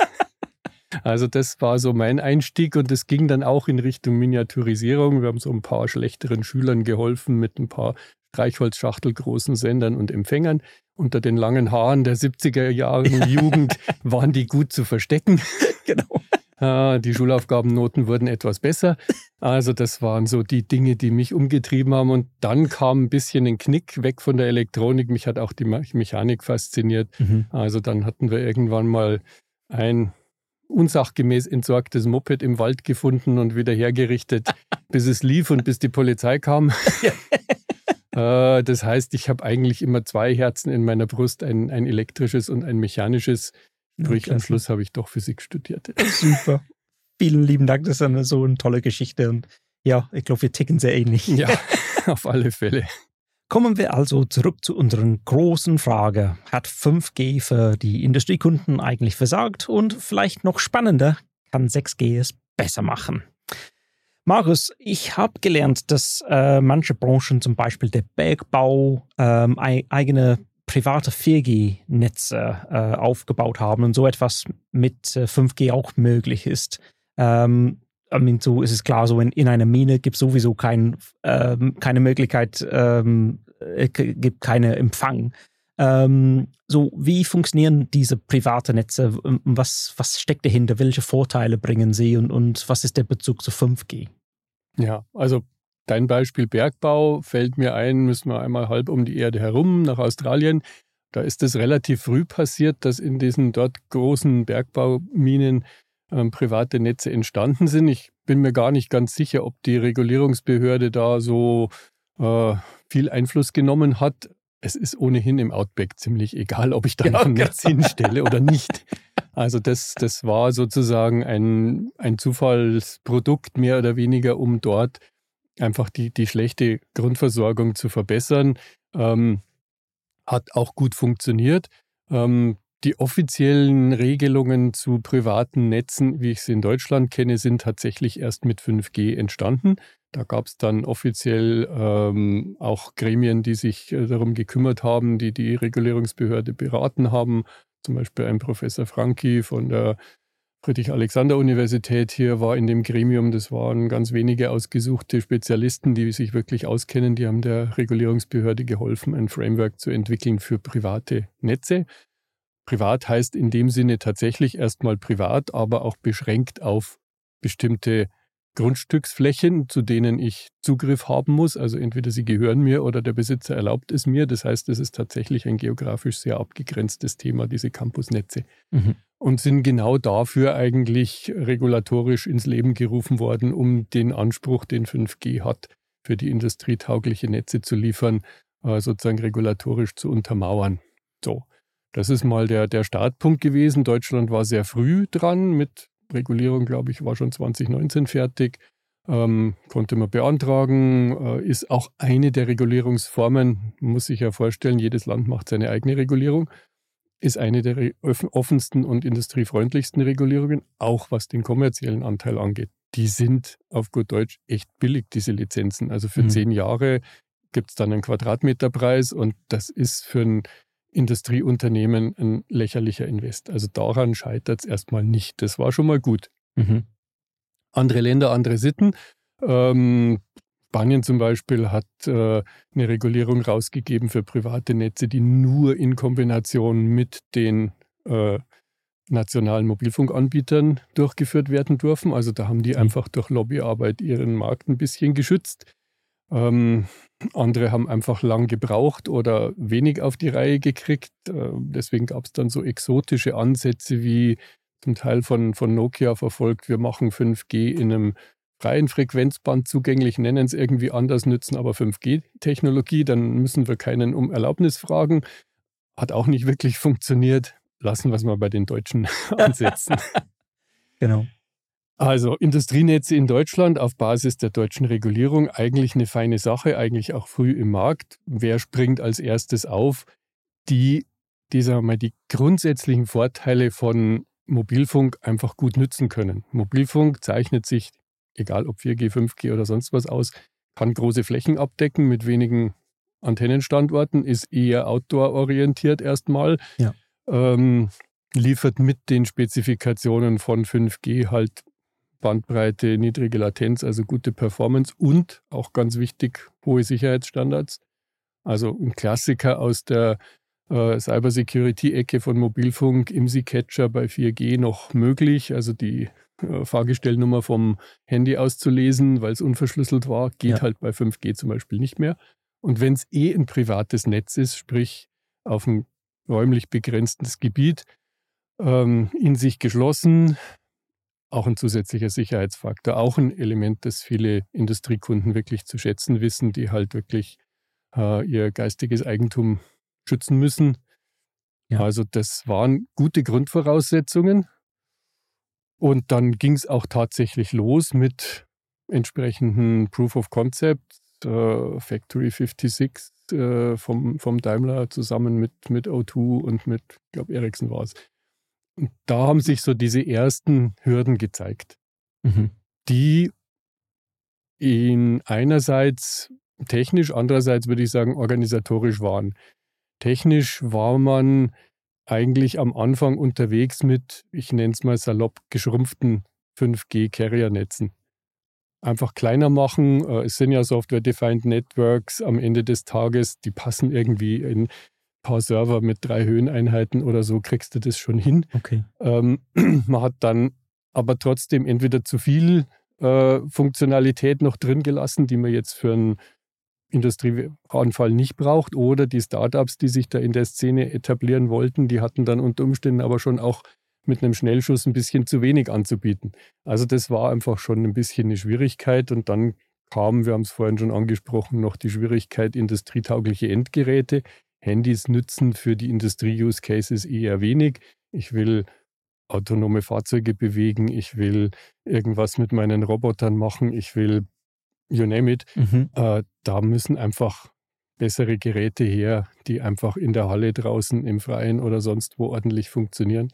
Also das war so mein Einstieg und es ging dann auch in Richtung Miniaturisierung. Wir haben so ein paar schlechteren Schülern geholfen mit ein paar Streichholzschachtelgroßen Sendern und Empfängern. Unter den langen Haaren der siebziger Jahren Jugend waren die gut zu verstecken. Genau. Die Schulaufgabennoten wurden etwas besser. Also das waren so die Dinge, die mich umgetrieben haben. Und dann kam ein bisschen ein Knick weg von der Elektronik. Mich hat auch die Mechanik fasziniert. Mhm. Also dann hatten wir irgendwann mal ein unsachgemäß entsorgtes Moped im Wald gefunden und wieder hergerichtet, bis es lief und bis die Polizei kam. äh, das heißt, ich habe eigentlich immer zwei Herzen in meiner Brust, ein, ein elektrisches und ein mechanisches. Sprich, ja, am Schluss habe ich doch Physik studiert. Super. Vielen lieben Dank, das ist eine, so eine tolle Geschichte. Und ja, ich glaube, wir ticken sehr ähnlich. Ja, auf alle Fälle. Kommen wir also zurück zu unserer großen Frage. Hat fünf G für die Industriekunden eigentlich versagt? Und vielleicht noch spannender, kann sechs G es besser machen? Marius, ich habe gelernt, dass äh, manche Branchen, zum Beispiel der Bergbau, ähm, eigene private vier G-Netze äh, aufgebaut haben und so etwas mit äh, fünf G auch möglich ist. Ähm, I mean, so ist es klar, so in, in einer Mine gibt es sowieso kein, ähm, keine Möglichkeit, ähm, äh, gibt keine Empfang. Ähm, so, wie funktionieren diese privaten Netze? Was, was steckt dahinter? Welche Vorteile bringen sie und, und was ist der Bezug zu fünf G? Ja, also dein Beispiel Bergbau fällt mir ein, müssen wir einmal halb um die Erde herum nach Australien. Da ist es relativ früh passiert, dass in diesen dort großen Bergbauminen ähm, private Netze entstanden sind. Ich bin mir gar nicht ganz sicher, ob die Regulierungsbehörde da so äh, viel Einfluss genommen hat. Es ist ohnehin im Outback ziemlich egal, ob ich da noch ein Netz hinstelle oder nicht. Also das, das war sozusagen ein, ein Zufallsprodukt mehr oder weniger, um dort einfach die, die schlechte Grundversorgung zu verbessern. Ähm, hat auch gut funktioniert. Ähm, die offiziellen Regelungen zu privaten Netzen, wie ich sie in Deutschland kenne, sind tatsächlich erst mit fünf G entstanden. Da gab es dann offiziell ähm, auch Gremien, die sich äh, darum gekümmert haben, die die Regulierungsbehörde beraten haben. Zum Beispiel ein Professor Franki von der Friedrich-Alexander-Universität hier war in dem Gremium. Das waren ganz wenige ausgesuchte Spezialisten, die sich wirklich auskennen. Die haben der Regulierungsbehörde geholfen, ein Framework zu entwickeln für private Netze. Privat heißt in dem Sinne tatsächlich erstmal privat, aber auch beschränkt auf bestimmte Grundstücksflächen, zu denen ich Zugriff haben muss. Also entweder sie gehören mir oder der Besitzer erlaubt es mir. Das heißt, es ist tatsächlich ein geografisch sehr abgegrenztes Thema, diese Campusnetze. Mhm. Und sind genau dafür eigentlich regulatorisch ins Leben gerufen worden, um den Anspruch, den fünf G hat, für die industrietaugliche Netze zu liefern, sozusagen regulatorisch zu untermauern. So, das ist mal der, der Startpunkt gewesen. Deutschland war sehr früh dran mit Regulierung, glaube ich, war schon zwanzig neunzehn fertig, ähm, konnte man beantragen, äh, ist auch eine der Regulierungsformen, muss sich ja vorstellen, jedes Land macht seine eigene Regulierung, ist eine der re- offensten und industriefreundlichsten Regulierungen, auch was den kommerziellen Anteil angeht. Die sind auf gut Deutsch echt billig, diese Lizenzen. Also für mhm. zehn Jahre gibt es dann einen Quadratmeterpreis und das ist für ein Industrieunternehmen ein lächerlicher Invest. Also daran scheitert es erstmal nicht. Das war schon mal gut. Mhm. Andere Länder, andere Sitten. Ähm, Spanien zum Beispiel hat äh, eine Regulierung rausgegeben für private Netze, die nur in Kombination mit den äh, nationalen Mobilfunkanbietern durchgeführt werden dürfen. Also da haben die mhm. einfach durch Lobbyarbeit ihren Markt ein bisschen geschützt. Ähm, andere haben einfach lang gebraucht oder wenig auf die Reihe gekriegt. Äh, deswegen gab es dann so exotische Ansätze wie zum Teil von, von Nokia verfolgt, wir machen fünf G in einem freien Frequenzband zugänglich, nennen es irgendwie anders, nützen aber fünf G-Technologie, dann müssen wir keinen um Erlaubnis fragen. Hat auch nicht wirklich funktioniert. Lassen wir es mal bei den Deutschen ansetzen. Genau. Also Industrienetze in Deutschland auf Basis der deutschen Regulierung, eigentlich eine feine Sache, eigentlich auch früh im Markt. Wer springt als erstes auf? die, die, sagen wir mal, die grundsätzlichen Vorteile von Mobilfunk einfach gut nützen können. Mobilfunk zeichnet sich, egal ob vier G, fünf G oder sonst was aus, kann große Flächen abdecken mit wenigen Antennenstandorten, ist eher outdoor-orientiert erstmal, ja. ähm, liefert mit den Spezifikationen von fünf G halt Bandbreite, niedrige Latenz, also gute Performance und auch ganz wichtig, hohe Sicherheitsstandards. Also ein Klassiker aus der äh, Cybersecurity-Ecke von Mobilfunk, I M S I-Catcher bei vier G noch möglich, also die äh, Fahrgestellnummer vom Handy auszulesen, weil es unverschlüsselt war, geht Ja. halt bei fünf G zum Beispiel nicht mehr. Und wenn es eh ein privates Netz ist, sprich auf ein räumlich begrenztes Gebiet, ähm, in sich geschlossen, auch ein zusätzlicher Sicherheitsfaktor, auch ein Element, das viele Industriekunden wirklich zu schätzen wissen, die halt wirklich äh, ihr geistiges Eigentum schützen müssen. Ja. Also das waren gute Grundvoraussetzungen. Und dann ging es auch tatsächlich los mit entsprechenden Proof of Concept, äh, Factory fünfundsechzig äh, vom, vom Daimler zusammen mit, mit O zwei und mit, ich glaube, Ericsson war es. Und da haben sich so diese ersten Hürden gezeigt, Mhm. die in einerseits technisch, andererseits würde ich sagen organisatorisch waren. Technisch war man eigentlich am Anfang unterwegs mit, ich nenne es mal salopp, geschrumpften fünf G-Carrier-Netzen. Einfach kleiner machen. Es sind ja Software-Defined Networks am Ende des Tages, die passen irgendwie in ein paar Server mit drei Höheneinheiten oder so, kriegst du das schon hin. Okay. Ähm, man hat dann aber trotzdem entweder zu viel äh, Funktionalität noch drin gelassen, die man jetzt für einen Industrieanfall nicht braucht, oder die Startups, die sich da in der Szene etablieren wollten, die hatten dann unter Umständen aber schon auch mit einem Schnellschuss ein bisschen zu wenig anzubieten. Also das war einfach schon ein bisschen eine Schwierigkeit und dann kam, wir haben es vorhin schon angesprochen, noch die Schwierigkeit industrietaugliche Endgeräte. Handys nützen für die Industrie-Use-Cases eher wenig. Ich will autonome Fahrzeuge bewegen, ich will irgendwas mit meinen Robotern machen, ich will you name it. Mhm. Äh, da müssen einfach bessere Geräte her, die einfach in der Halle draußen, im Freien oder sonst wo ordentlich funktionieren.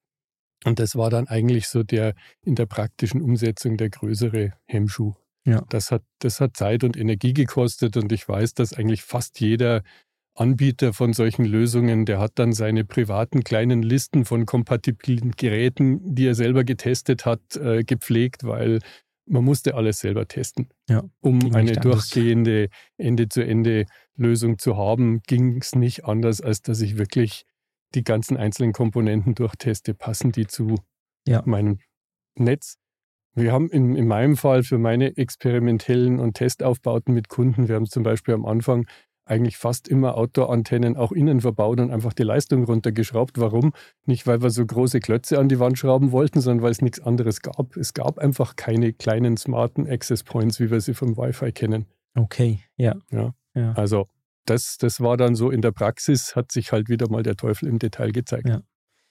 Und das war dann eigentlich so der in der praktischen Umsetzung der größere Hemmschuh. Ja. Das hat, das hat Zeit und Energie gekostet und ich weiß, dass eigentlich fast jeder Anbieter von solchen Lösungen, der hat dann seine privaten kleinen Listen von kompatiblen Geräten, die er selber getestet hat, äh, gepflegt, weil man musste alles selber testen. Ja, um ging eine nicht anders. durchgehende Ende-zu-Ende-Lösung zu haben, ging es nicht anders, als dass ich wirklich die ganzen einzelnen Komponenten durchteste, passen die zu Ja. meinem Netz. Wir haben in, in meinem Fall für meine experimentellen und Testaufbauten mit Kunden, wir haben zum Beispiel am Anfang eigentlich fast immer Outdoor-Antennen auch innen verbaut und einfach die Leistung runtergeschraubt. Warum? Nicht, weil wir so große Klötze an die Wand schrauben wollten, sondern weil es nichts anderes gab. Es gab einfach keine kleinen smarten Access Points, wie wir sie vom Wi-Fi kennen. Okay, ja. Ja. Ja. Also das, das war dann so in der Praxis, hat sich halt wieder mal der Teufel im Detail gezeigt. Ja.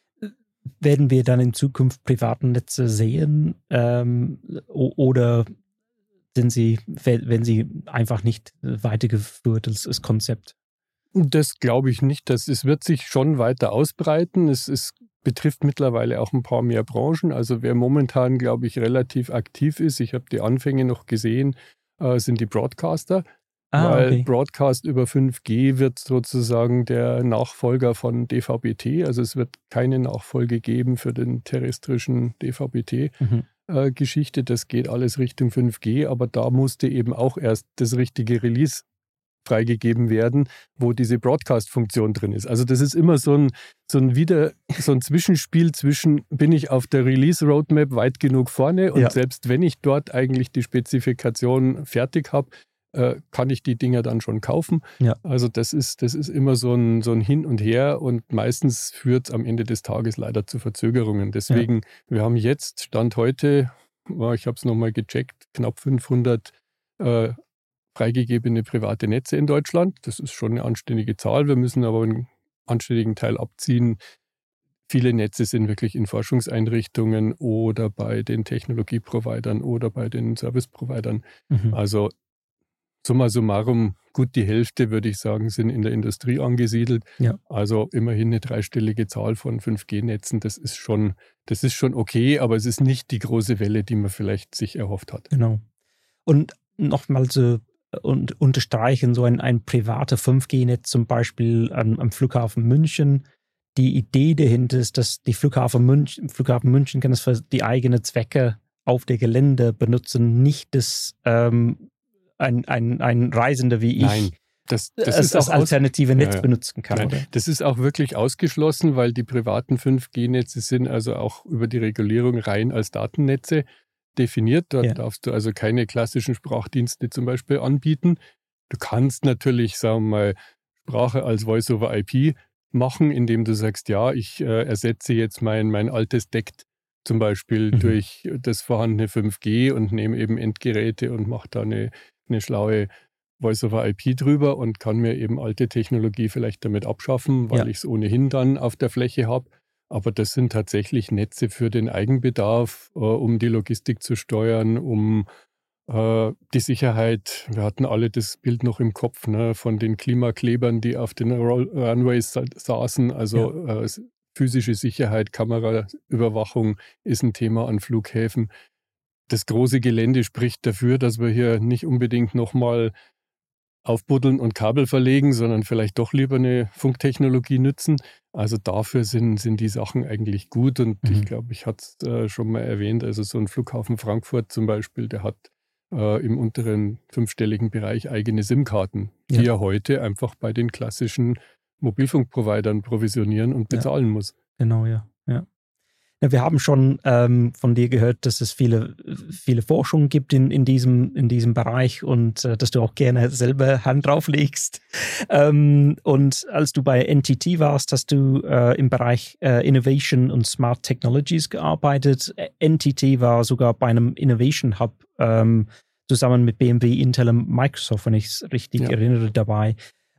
Werden wir dann in Zukunft privaten Netze sehen ähm, o- oder sind sie, wenn sie einfach nicht weitergeführt, das, das Konzept? Das glaube ich nicht. Das, es wird sich schon weiter ausbreiten. Es, es betrifft mittlerweile auch ein paar mehr Branchen. Also wer momentan, glaube ich, relativ aktiv ist, ich habe die Anfänge noch gesehen, äh, sind die Broadcaster. Ah, weil okay. Broadcast über fünf G wird sozusagen der Nachfolger von D V B T. Also es wird keine Nachfolge geben für den terrestrischen D V B T-Geschichte. Mhm. Das geht alles Richtung fünf G, aber da musste eben auch erst das richtige Release freigegeben werden, wo diese Broadcast-Funktion drin ist. Also das ist immer so ein, so ein wieder so ein Zwischenspiel zwischen, bin ich auf der Release-Roadmap weit genug vorne und Ja. selbst wenn ich dort eigentlich die Spezifikation fertig habe, äh, kann ich die Dinger dann schon kaufen. Ja. Also das ist, das ist immer so ein, so ein Hin und Her und meistens führt es am Ende des Tages leider zu Verzögerungen. Deswegen, ja. wir haben jetzt, Stand heute, ich habe es nochmal gecheckt, knapp fünfhundert äh, freigegebene private Netze in Deutschland. Das ist schon eine anständige Zahl. Wir müssen aber einen anständigen Teil abziehen. Viele Netze sind wirklich in Forschungseinrichtungen oder bei den Technologieprovidern oder bei den Service-Providern. Mhm. Also summa summarum, gut die Hälfte, würde ich sagen, sind in der Industrie angesiedelt. Ja. Also immerhin eine dreistellige Zahl von fünf G-Netzen. Das ist schon, das ist schon okay, aber es ist nicht die große Welle, die man vielleicht sich erhofft hat. Genau. Und nochmal so und unterstreichen, so ein, ein privater fünf G-Netz zum Beispiel am, am Flughafen München. Die Idee dahinter ist, dass die Flughafen München, Flughafen München kann es für die eigenen Zwecke auf der Gelände benutzen, nicht das ähm, ein, ein, ein Reisender wie ich Nein, das, das als, ist als auch alternative aus, Netz ja, ja. benutzen kann. Nein, Oder? das ist auch wirklich ausgeschlossen, weil die privaten fünf G-Netze sind also auch über die Regulierung rein als Datennetze definiert. Dort Ja. darfst du also keine klassischen Sprachdienste zum Beispiel anbieten. Du kannst natürlich, sagen wir mal, Sprache als Voice-over-I P machen, indem du sagst, ja, ich äh, ersetze jetzt mein, mein altes D E C T zum Beispiel Mhm. durch das vorhandene fünf G und nehme eben Endgeräte und mache da eine, eine schlaue Voice-over-I P drüber und kann mir eben alte Technologie vielleicht damit abschaffen, weil Ja. ich es ohnehin dann auf der Fläche habe. Aber das sind tatsächlich Netze für den Eigenbedarf, äh, um die Logistik zu steuern, um äh, die Sicherheit. Wir hatten alle das Bild noch im Kopf, ne, von den Klimaklebern, die auf den Roll Runways sa saßen. Also äh, physische Sicherheit, Kameraüberwachung ist ein Thema an Flughäfen. Das große Gelände spricht dafür, dass wir hier nicht unbedingt nochmal aufbuddeln und Kabel verlegen, sondern vielleicht doch lieber eine Funktechnologie nützen. Also dafür sind, sind die Sachen eigentlich gut und Mhm. ich glaube, ich hatte es äh, schon mal erwähnt, also so ein Flughafen Frankfurt zum Beispiel, der hat äh, im unteren fünfstelligen Bereich eigene SIM-Karten, die Ja. er heute einfach bei den klassischen Mobilfunkprovidern provisionieren und Ja. bezahlen muss. Genau, ja. ja. Ja, wir haben schon ähm, von dir gehört, dass es viele, viele Forschung gibt in, in, diesem, in diesem Bereich und äh, dass du auch gerne selber Hand drauf legst. Ähm, und als du bei N T T warst, hast du äh, im Bereich äh, Innovation und Smart Technologies gearbeitet. N T T war sogar bei einem Innovation Hub ähm, zusammen mit B M W, Intel und Microsoft, wenn ich es richtig Ja. erinnere, dabei.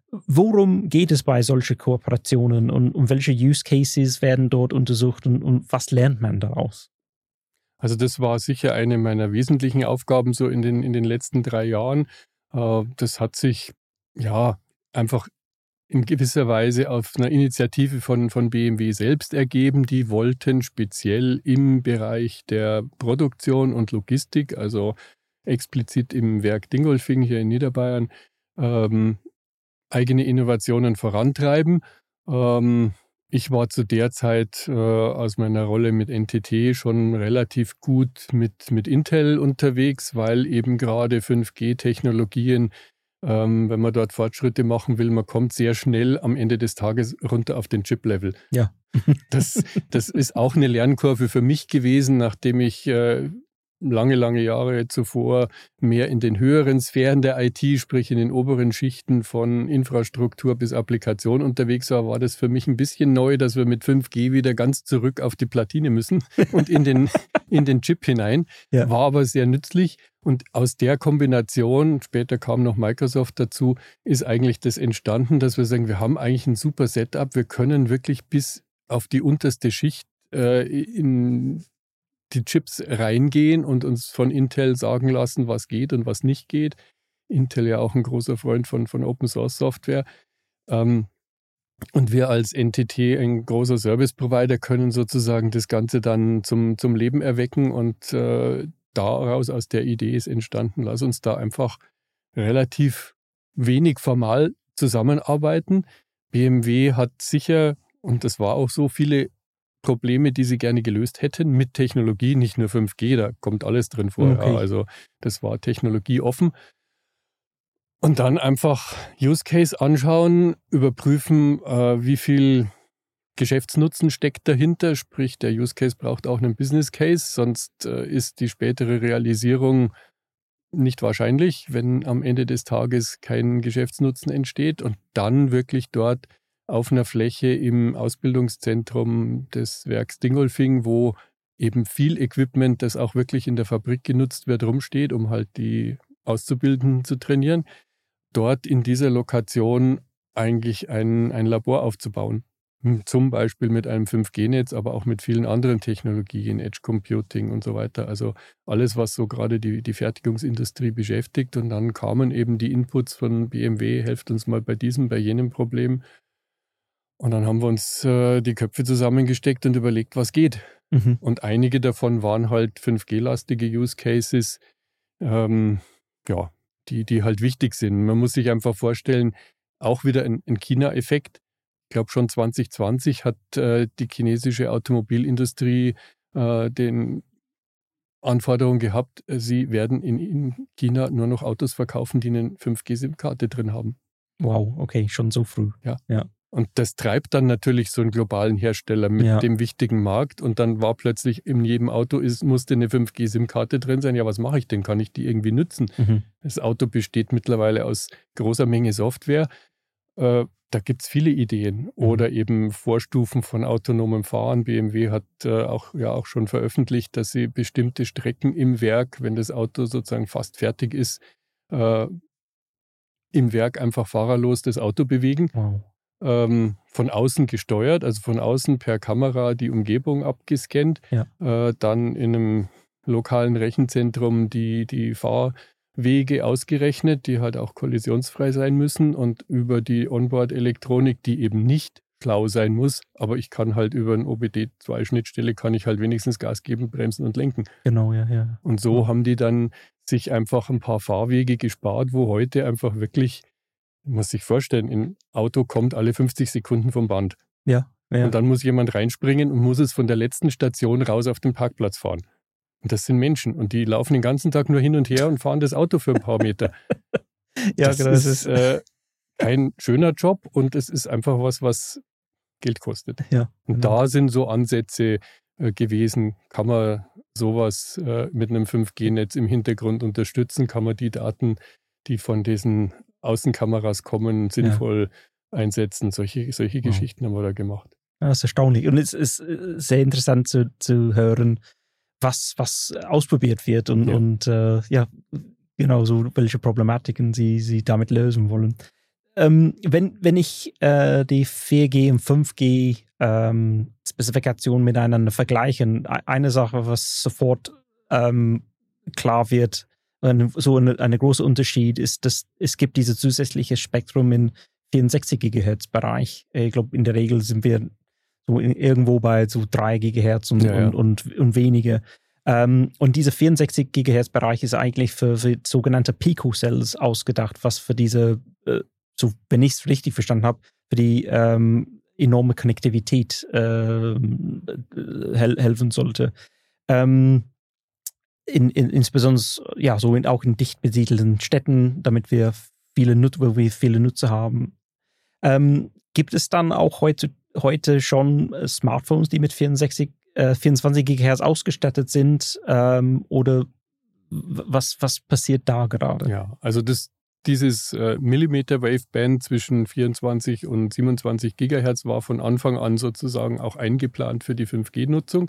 Worum geht es bei solchen Kooperationen und um welche Use Cases werden dort untersucht und, und was lernt man daraus? Also das war sicher eine meiner wesentlichen Aufgaben so in den, in den letzten drei Jahren. Äh, das hat sich ja einfach in gewisser Weise auf einer Initiative von, von B M W selbst ergeben. Die wollten speziell im Bereich der Produktion und Logistik, also explizit im Werk Dingolfing hier in Niederbayern, ähm, eigene Innovationen vorantreiben. Ähm, ich war zu der Zeit äh, aus meiner Rolle mit N T T schon relativ gut mit, mit Intel unterwegs, weil eben gerade fünf G-Technologien, ähm, wenn man dort Fortschritte machen will, man kommt sehr schnell am Ende des Tages runter auf den Chip-Level. Ja. Das, das ist auch eine Lernkurve für mich gewesen, nachdem ich äh, lange, lange Jahre zuvor mehr in den höheren Sphären der I T, sprich in den oberen Schichten von Infrastruktur bis Applikation unterwegs war, war das für mich ein bisschen neu, dass wir mit fünf G wieder ganz zurück auf die Platine müssen und in den, in den Chip hinein. Ja. War aber sehr nützlich und aus der Kombination, später kam noch Microsoft dazu, ist eigentlich das entstanden, dass wir sagen, wir haben eigentlich ein super Setup, wir können wirklich bis auf die unterste Schicht äh, in die Chips reingehen und uns von Intel sagen lassen, was geht und was nicht geht. Intel ja auch ein großer Freund von, von Open Source Software. Ähm, und wir als N T T, ein großer Service Provider, können sozusagen das Ganze dann zum, zum Leben erwecken und äh, daraus, aus der Idee ist entstanden, lass uns da einfach relativ wenig formal zusammenarbeiten. B M W hat sicher, und das war auch so, viele Probleme, die sie gerne gelöst hätten mit Technologie, nicht nur fünf G, da kommt alles drin vor. Okay. Ja, also das war technologieoffen. Und dann einfach Use Case anschauen, überprüfen, äh, wie viel Geschäftsnutzen steckt dahinter, sprich der Use Case braucht auch einen Business Case, sonst äh, ist die spätere Realisierung nicht wahrscheinlich, wenn am Ende des Tages kein Geschäftsnutzen entsteht und dann wirklich dort auf einer Fläche im Ausbildungszentrum des Werks Dingolfing, wo eben viel Equipment, das auch wirklich in der Fabrik genutzt wird, rumsteht, um halt die Auszubildenden zu trainieren, dort in dieser Lokation eigentlich ein, ein Labor aufzubauen. Zum Beispiel mit einem fünf G Netz, aber auch mit vielen anderen Technologien, Edge Computing und so weiter. Also alles, was so gerade die, die Fertigungsindustrie beschäftigt. Und dann kamen eben die Inputs von B M W, helft uns mal bei diesem, bei jenem Problem. Und dann haben wir uns äh, die Köpfe zusammengesteckt und überlegt, was geht. Mhm. Und einige davon waren halt fünf G-lastige Use Cases, ähm, ja, die, die halt wichtig sind. Man muss sich einfach vorstellen, auch wieder ein, ein China-Effekt. Ich glaube, schon zwanzig zwanzig hat äh, die chinesische Automobilindustrie äh, den Anforderungen gehabt, sie werden in, in China nur noch Autos verkaufen, die eine fünf G SIM-Karte drin haben. Wow, okay, schon so früh. Ja. ja. Und das treibt dann natürlich so einen globalen Hersteller mit ja. dem wichtigen Markt. Und dann war plötzlich in jedem Auto ist, musste eine fünf G SIM-Karte drin sein. Ja, was mache ich denn? Kann ich die irgendwie nutzen? Mhm. Das Auto besteht mittlerweile aus großer Menge Software. Äh, Da gibt es viele Ideen. Oder mhm. eben Vorstufen von autonomem Fahren. B M W hat äh, auch, ja auch schon veröffentlicht, dass sie bestimmte Strecken im Werk, wenn das Auto sozusagen fast fertig ist, äh, im Werk einfach fahrerlos das Auto bewegen. Wow. Ähm, von außen gesteuert, also von außen per Kamera die Umgebung abgescannt. Ja. Äh, dann in einem lokalen Rechenzentrum die, die Fahr Wege ausgerechnet, die halt auch kollisionsfrei sein müssen und über die Onboard-Elektronik, die eben nicht schlau sein muss, aber ich kann halt über eine O B D zwei Schnittstelle kann ich halt wenigstens Gas geben, bremsen und lenken. Genau, ja, ja. Und so ja. haben die dann sich einfach ein paar Fahrwege gespart, wo heute einfach wirklich, man muss sich vorstellen, ein Auto kommt alle fünfzig Sekunden vom Band. Ja, ja. Und dann muss jemand reinspringen und muss es von der letzten Station raus auf den Parkplatz fahren. Und das sind Menschen und die laufen den ganzen Tag nur hin und her und fahren das Auto für ein paar Meter. ja, das genau. ist, ist äh, kein schöner Job und es ist einfach was, was Geld kostet. Ja, und genau. da sind so Ansätze äh, gewesen, kann man sowas äh, mit einem fünf G Netz im Hintergrund unterstützen, kann man die Daten, die von diesen Außenkameras kommen, sinnvoll ja. einsetzen. Solche, solche wow. Geschichten haben wir da gemacht. Ja, das ist erstaunlich. Und es ist sehr interessant zu, zu hören, was, was ausprobiert wird und, ja. und äh, ja, genau so, welche Problematiken sie, sie damit lösen wollen. Ähm, wenn, wenn ich äh, die vier G und fünf G ähm, Spezifikationen miteinander vergleiche, eine Sache, was sofort ähm, klar wird, so ein eine große Unterschied ist, dass es gibt dieses zusätzliche Spektrum im vierundsechzig Gigahertz Bereich. Ich glaube, in der Regel sind wir so in, irgendwo bei so drei Gigahertz und, ja, ja. und, und, und weniger. Ähm, und dieser vierundsechzig Gigahertz Bereich ist eigentlich für, für sogenannte Picocells ausgedacht, was für diese, äh, so wenn ich es richtig verstanden habe, für die ähm, enorme Konnektivität äh, hel- helfen sollte. Ähm, in, in, insbesondere ja, so in, auch in dicht besiedelten Städten, damit wir viele, Nut- wo wir viele Nutzer haben. Ähm, gibt es dann auch heute, heute schon Smartphones, die mit vierundsechzig, äh, vierundzwanzig Gigahertz ausgestattet sind? Ähm, oder was, was passiert da gerade? Ja, also das, dieses äh, Millimeter-Wave-Band zwischen vierundzwanzig und siebenundzwanzig Gigahertz war von Anfang an sozusagen auch eingeplant für die fünf G Nutzung.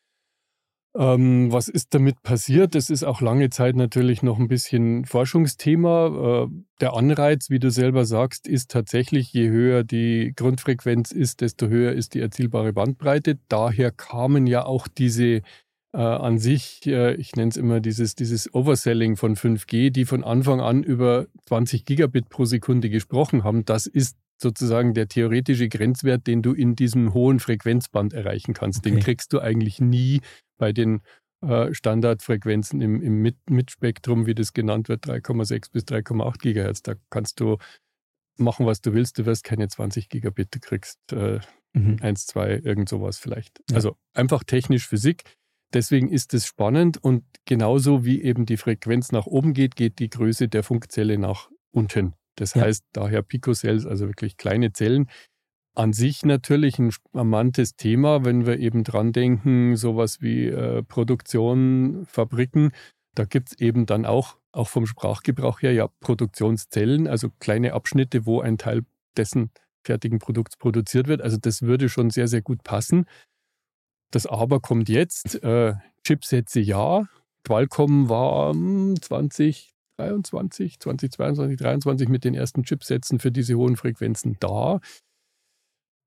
Ähm, was ist damit passiert? Das ist auch lange Zeit natürlich noch ein bisschen Forschungsthema. Äh, der Anreiz, wie du selber sagst, ist tatsächlich, je höher die Grundfrequenz ist, desto höher ist die erzielbare Bandbreite. Daher kamen ja auch diese äh, an sich, äh, ich nenne es immer dieses, dieses Overselling von fünf G, die von Anfang an über zwanzig Gigabit pro Sekunde gesprochen haben. Das ist sozusagen der theoretische Grenzwert, den du in diesem hohen Frequenzband erreichen kannst. Okay. Den kriegst du eigentlich nie bei den äh, Standardfrequenzen im, im Mid- Midspektrum, wie das genannt wird, drei Komma sechs bis drei Komma acht Gigahertz. Da kannst du machen, was du willst. Du wirst keine zwanzig Gigabit, du kriegst äh, mhm. eins, zwei, irgend sowas vielleicht. Ja. Also einfach technisch Physik. Deswegen ist es spannend und genauso wie eben die Frequenz nach oben geht, geht die Größe der Funkzelle nach unten. Das ja. heißt daher Picocells, also wirklich kleine Zellen. An sich natürlich ein charmantes Thema, wenn wir eben dran denken, sowas wie äh, Produktion, Fabriken. Da gibt es eben dann auch, auch vom Sprachgebrauch her, ja Produktionszellen, also kleine Abschnitte, wo ein Teil dessen fertigen Produkts produziert wird. Also das würde schon sehr, sehr gut passen. Das Aber kommt jetzt. Äh, Chipsätze ja. Qualcomm war hm, zwanzig dreiundzwanzig, zwanzig zweiundzwanzig, zwanzig dreiundzwanzig, zwanzig zweiundzwanzig, zwanzig dreiundzwanzig, zwanzig zweiundzwanzig, zwanzig zweiundzwanzig, zwanzig zweiundzwanzig, zwanzig zweiundzwanzig mit den ersten Chipsätzen für diese hohen Frequenzen da.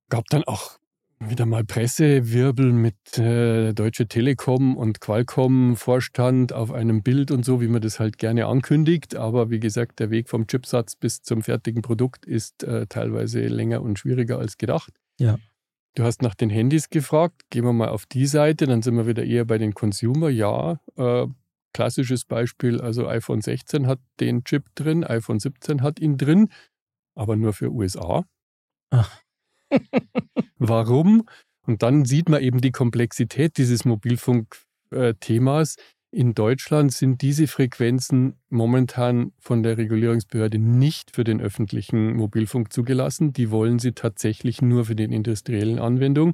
Gab dann auch wieder mal Pressewirbel mit äh, Deutsche Telekom und Qualcomm-Vorstand auf einem Bild und so, wie man das halt gerne ankündigt. Aber wie gesagt, der Weg vom Chipsatz bis zum fertigen Produkt ist äh, teilweise länger und schwieriger als gedacht. Ja. Du hast nach den Handys gefragt. Gehen wir mal auf die Seite, dann sind wir wieder eher bei den Consumer. Ja, äh, klassisches Beispiel, also iPhone sechzehn hat den Chip drin, iPhone siebzehn hat ihn drin, aber nur für U S A. Ach. Warum? Und dann sieht man eben die Komplexität dieses Mobilfunk-Themas. In Deutschland sind diese Frequenzen momentan von der Regulierungsbehörde nicht für den öffentlichen Mobilfunk zugelassen. Die wollen sie tatsächlich nur für die industriellen Anwendungen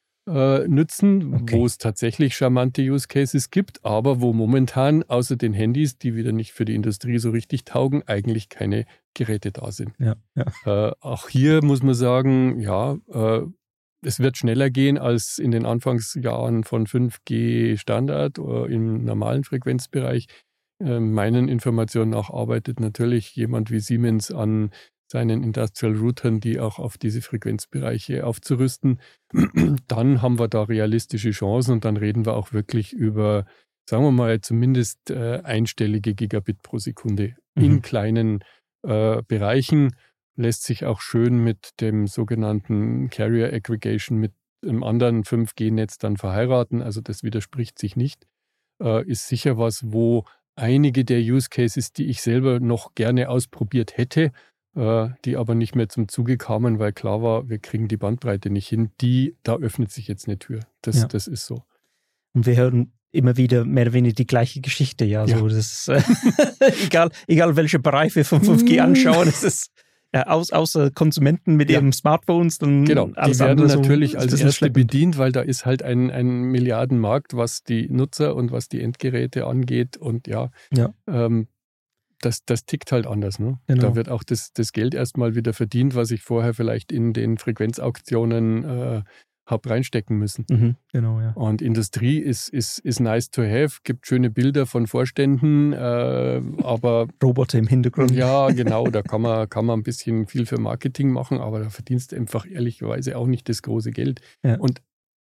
äh, nützen, Okay. wo es tatsächlich charmante Use Cases gibt, aber wo momentan außer den Handys, die wieder nicht für die Industrie so richtig taugen, eigentlich keine Geräte da sind. Ja, ja. Äh, auch hier muss man sagen, ja, äh, es wird schneller gehen als in den Anfangsjahren von fünf G Standard oder im normalen Frequenzbereich. Äh, meinen Informationen nach arbeitet natürlich jemand wie Siemens an seinen Industrial Routern, die auch auf diese Frequenzbereiche aufzurüsten. Dann haben wir da realistische Chancen und dann reden wir auch wirklich über, sagen wir mal, zumindest äh, einstellige Gigabit pro Sekunde Mhm. in kleinen äh, Bereichen. Lässt sich auch schön mit dem sogenannten Carrier Aggregation mit einem anderen fünf G Netz dann verheiraten. Also das widerspricht sich nicht. Äh, ist sicher was, wo einige der Use Cases, die ich selber noch gerne ausprobiert hätte, äh, die aber nicht mehr zum Zuge kamen, weil klar war, wir kriegen die Bandbreite nicht hin, die, da öffnet sich jetzt eine Tür. Das, Ja. das ist so. Und wir hören immer wieder mehr oder weniger die gleiche Geschichte. Ja, Ja. so das äh, egal, egal welche Bereich wir von fünf G anschauen, es ist ja, aus, außer Konsumenten mit Ja. ihren Smartphones, dann Genau, alles die werden andere so natürlich ein als bisschen erste schleppend. bedient, weil da ist halt ein, ein Milliardenmarkt, was die Nutzer und was die Endgeräte angeht. Und ja, Ja. ähm, das, das tickt halt anders. Ne? Genau. Da wird auch das, das Geld erstmal wieder verdient, was ich vorher vielleicht in den Frequenzauktionen äh, habe reinstecken müssen. Mhm, genau, ja. Und Industrie ist, ist, ist nice to have, gibt schöne Bilder von Vorständen, äh, aber Roboter im Hintergrund. ja, genau, da kann man, kann man ein bisschen viel für Marketing machen, aber da verdienst du einfach ehrlicherweise auch nicht das große Geld. Ja. Und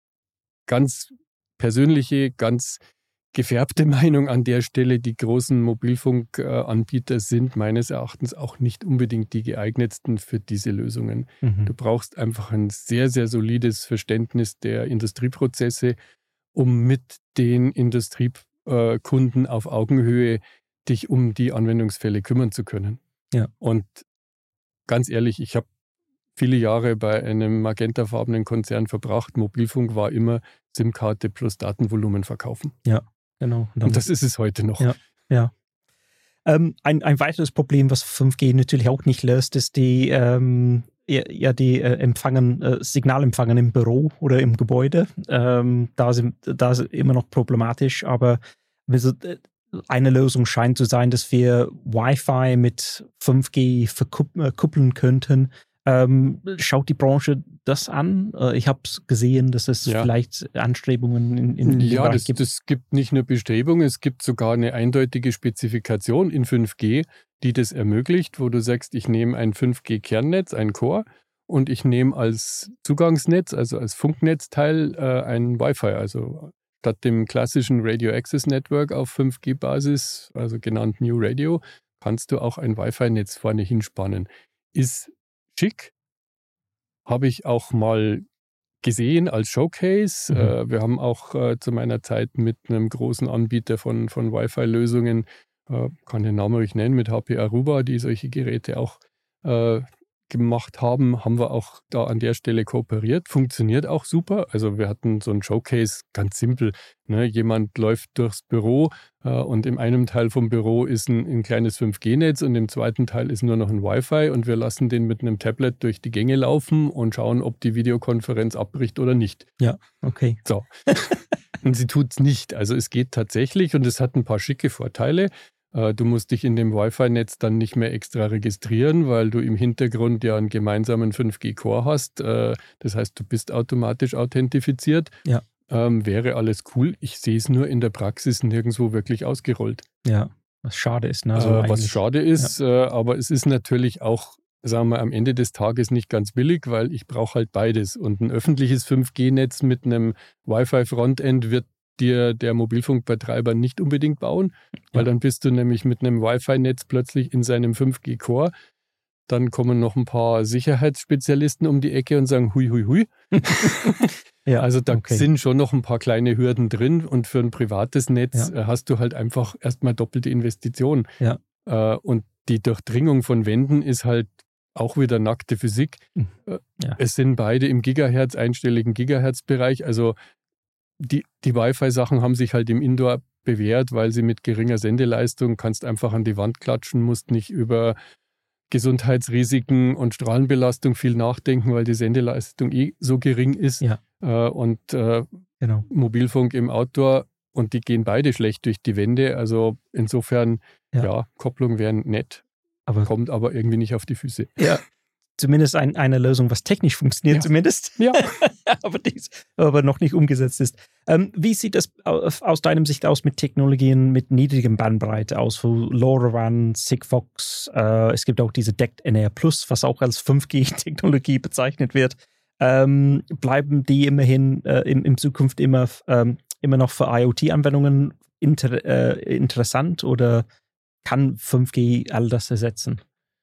ganz persönliche, ganz gefärbte Meinung an der Stelle, die großen Mobilfunkanbieter sind meines Erachtens auch nicht unbedingt die geeignetsten für diese Lösungen. Mhm. Du brauchst einfach ein sehr, sehr solides Verständnis der Industrieprozesse, um mit den Industriekunden auf Augenhöhe dich um die Anwendungsfälle kümmern zu können. Ja. Und ganz ehrlich, ich habe viele Jahre bei einem magentafarbenen Konzern verbracht. Mobilfunk war immer SIM-Karte plus Datenvolumen verkaufen. Ja, genau. Und dann- Und das ist es heute noch. Ja. Ja. Ähm, ein, ein weiteres Problem, was fünf G natürlich auch nicht löst, ist die, ähm, ja, ja, die äh, Empfangen, äh, Signalempfangen im Büro oder im Gebäude. Ähm, da sind da ist immer noch problematisch, aber also, äh, eine Lösung scheint zu sein, dass wir Wi-Fi mit fünf G verkuppeln könnten. Ähm, schaut die Branche das an? Äh, ich habe gesehen, dass es Ja. vielleicht Anstrebungen in, in dem Ja, Bereich das, gibt. das gibt nicht nur Bestrebungen, es gibt sogar eine eindeutige Spezifikation in fünf G, die das ermöglicht, wo du sagst, ich nehme ein fünf G Kernnetz, ein Core, und ich nehme als Zugangsnetz, also als Funknetzteil, äh, ein Wi-Fi. Also statt dem klassischen Radio Access Network auf fünf G Basis, also genannt New Radio, kannst du auch ein Wi-Fi-Netz vorne hinspannen. Ist schick, habe ich auch mal gesehen als Showcase. Mhm. Äh, wir haben auch äh, zu meiner Zeit mit einem großen Anbieter von, von Wi-Fi-Lösungen, äh, kann den Namen ruhig nennen, mit H P Aruba, die solche Geräte auch äh, gemacht haben, haben wir auch da an der Stelle kooperiert. Funktioniert auch super. Also wir hatten so ein Showcase, ganz simpel. Ne? Jemand läuft durchs Büro äh, und in einem Teil vom Büro ist ein, ein kleines fünf G Netz und im zweiten Teil ist nur noch ein Wi-Fi und wir lassen den mit einem Tablet durch die Gänge laufen und schauen, ob die Videokonferenz abbricht oder nicht. Ja, okay. So. Und sie tut es nicht. Also es geht tatsächlich und es hat ein paar schicke Vorteile. Du musst dich in dem Wi-Fi-Netz dann nicht mehr extra registrieren, weil du im Hintergrund ja einen gemeinsamen fünf G Core hast. Das heißt, du bist automatisch authentifiziert. Ja. Ähm, wäre alles cool. Ich sehe es nur in der Praxis nirgendwo wirklich ausgerollt. Ja, was schade ist. Ne? Also äh, was eigentlich- schade ist, äh, aber es ist natürlich auch sagen wir, am Ende des Tages nicht ganz billig, weil ich brauche halt beides. Und ein öffentliches fünf G Netz mit einem Wi-Fi-Frontend wird dir der Mobilfunkbetreiber nicht unbedingt bauen, weil ja. dann bist du nämlich mit einem Wi-Fi-Netz plötzlich in seinem fünf G Core. Dann kommen noch ein paar Sicherheitsspezialisten um die Ecke und sagen, hui, hui, hui. ja, also da okay. sind schon noch ein paar kleine Hürden drin und für ein privates Netz ja. hast du halt einfach erstmal doppelte Investitionen. Ja. Und die Durchdringung von Wänden ist halt auch wieder nackte Physik. Ja. Es sind beide im Gigahertz, einstelligen Gigahertz-Bereich. Also die, die Wi-Fi-Sachen haben sich halt im Indoor bewährt, weil sie mit geringer Sendeleistung kannst einfach an die Wand klatschen, musst nicht über Gesundheitsrisiken und Strahlenbelastung viel nachdenken, weil die Sendeleistung eh so gering ist. Ja. Äh, und äh, genau. Mobilfunk im Outdoor und die gehen beide schlecht durch die Wände. Also insofern, ja, ja Kopplung wäre nett, aber kommt aber irgendwie nicht auf die Füße. Ja, zumindest ein, eine Lösung, was technisch funktioniert, ja. zumindest. Ja. aber, dies, aber noch nicht umgesetzt ist. Ähm, wie sieht das aus, aus deiner Sicht aus mit Technologien mit niedrigem Bandbreite aus? Für LoRaWAN, Sigfox, äh, es gibt auch diese D E C T N R Plus, was auch als fünf G Technologie bezeichnet wird. Ähm, bleiben die immerhin äh, in, in Zukunft immer, ähm, immer noch für IoT-Anwendungen inter, äh, interessant oder kann fünf G all das ersetzen?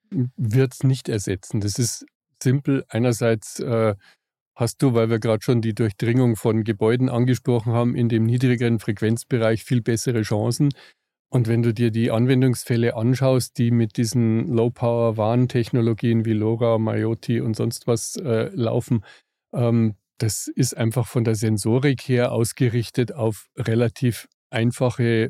Wird es nicht ersetzen. Das ist simpel. Einerseits äh, hast du, weil wir gerade schon die Durchdringung von Gebäuden angesprochen haben, in dem niedrigeren Frequenzbereich viel bessere Chancen. Und wenn du dir die Anwendungsfälle anschaust, die mit diesen Low-Power-Warn-Technologien wie LoRa, MIOT und sonst was äh, laufen, ähm, das ist einfach von der Sensorik her ausgerichtet auf relativ einfache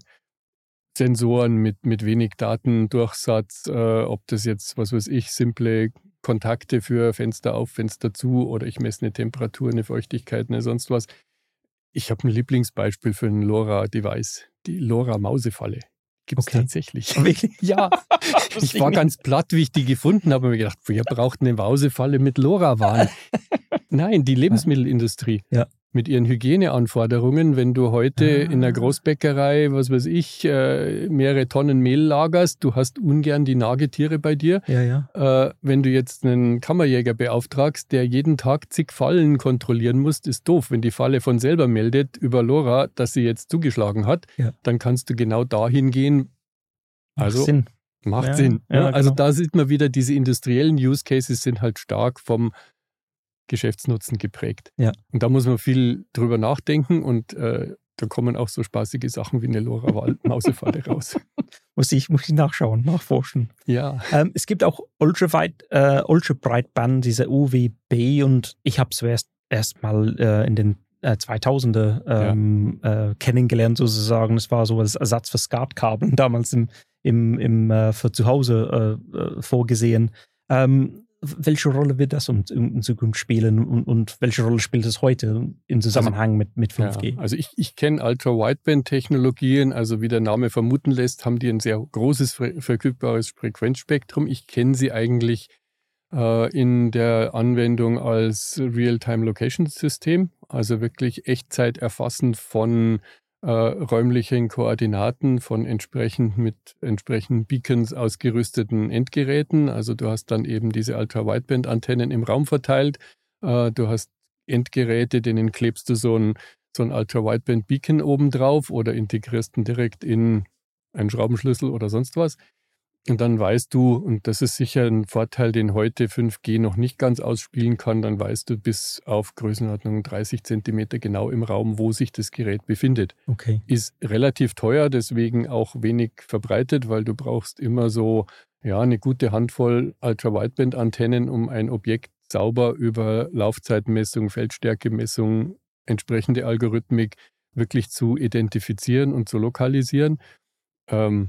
Sensoren mit, mit wenig Datendurchsatz, äh, ob das jetzt, was weiß ich, simple Kontakte für Fenster auf, Fenster zu oder ich messe eine Temperatur, eine Feuchtigkeit, eine sonst was. Ich habe ein Lieblingsbeispiel für ein LoRa-Device, die LoRa-Mausefalle. Gibt es okay. tatsächlich. Wirklich? Ja. Ich war ganz platt, wie ich die gefunden habe und mir gedacht, wer braucht eine Mausefalle mit LoRaWAN? Nein, die Lebensmittelindustrie. Ja. Mit ihren Hygieneanforderungen, wenn du heute ah. in der Großbäckerei, was weiß ich, äh, mehrere Tonnen Mehl lagerst, du hast ungern die Nagetiere bei dir. Ja, ja. Äh, wenn du jetzt einen Kammerjäger beauftragst, der jeden Tag zig Fallen kontrollieren muss, ist doof. Wenn die Falle von selber meldet über LoRa, dass sie jetzt zugeschlagen hat, ja. dann kannst du genau dahin gehen. Also, macht Sinn. Macht ja, Sinn. Ja, also genau. da sieht man wieder, diese industriellen Use Cases sind halt stark vom Geschäftsnutzen geprägt. Ja. Und da muss man viel drüber nachdenken und äh, da kommen auch so spaßige Sachen wie eine LoRaWAN-Mausefalle raus. muss, ich, muss ich nachschauen, nachforschen. Ja. Ähm, es gibt auch Ultraweit, äh, Ultra-Breitband, diese U W B und ich habe es erst, erst mal äh, in den äh, zweitausender ähm, ja. äh, kennengelernt sozusagen. Es war so als Ersatz für SCART-Kabel damals im, im, im, äh, für zu Hause äh, äh, vorgesehen. Ähm, Welche Rolle wird das in, in Zukunft spielen und, und welche Rolle spielt es heute im Zusammenhang also, mit, mit fünf G? Ja, also ich, ich kenne Ultra-Wideband-Technologien, also wie der Name vermuten lässt, haben die ein sehr großes verfügbares Frequenzspektrum. Ich kenne sie eigentlich äh, in der Anwendung als Real-Time-Location-System, also wirklich Echtzeit erfassen von Äh, räumlichen Koordinaten von entsprechend mit entsprechenden Beacons ausgerüsteten Endgeräten. Also du hast dann eben diese Ultra-Wideband-Antennen im Raum verteilt. Äh, du hast Endgeräte, denen klebst du so ein, so ein Ultra-Wideband-Beacon oben drauf oder integrierst ihn direkt in einen Schraubenschlüssel oder sonst was. Und dann weißt du, und das ist sicher ein Vorteil, den heute fünf G noch nicht ganz ausspielen kann, dann weißt du bis auf Größenordnung dreißig Zentimeter genau im Raum, wo sich das Gerät befindet. Okay. Ist relativ teuer, deswegen auch wenig verbreitet, weil du brauchst immer so ja, eine gute Handvoll Ultra-Wideband-Antennen, um ein Objekt sauber über Laufzeitmessung, Feldstärkemessung, entsprechende Algorithmik wirklich zu identifizieren und zu lokalisieren. Ähm,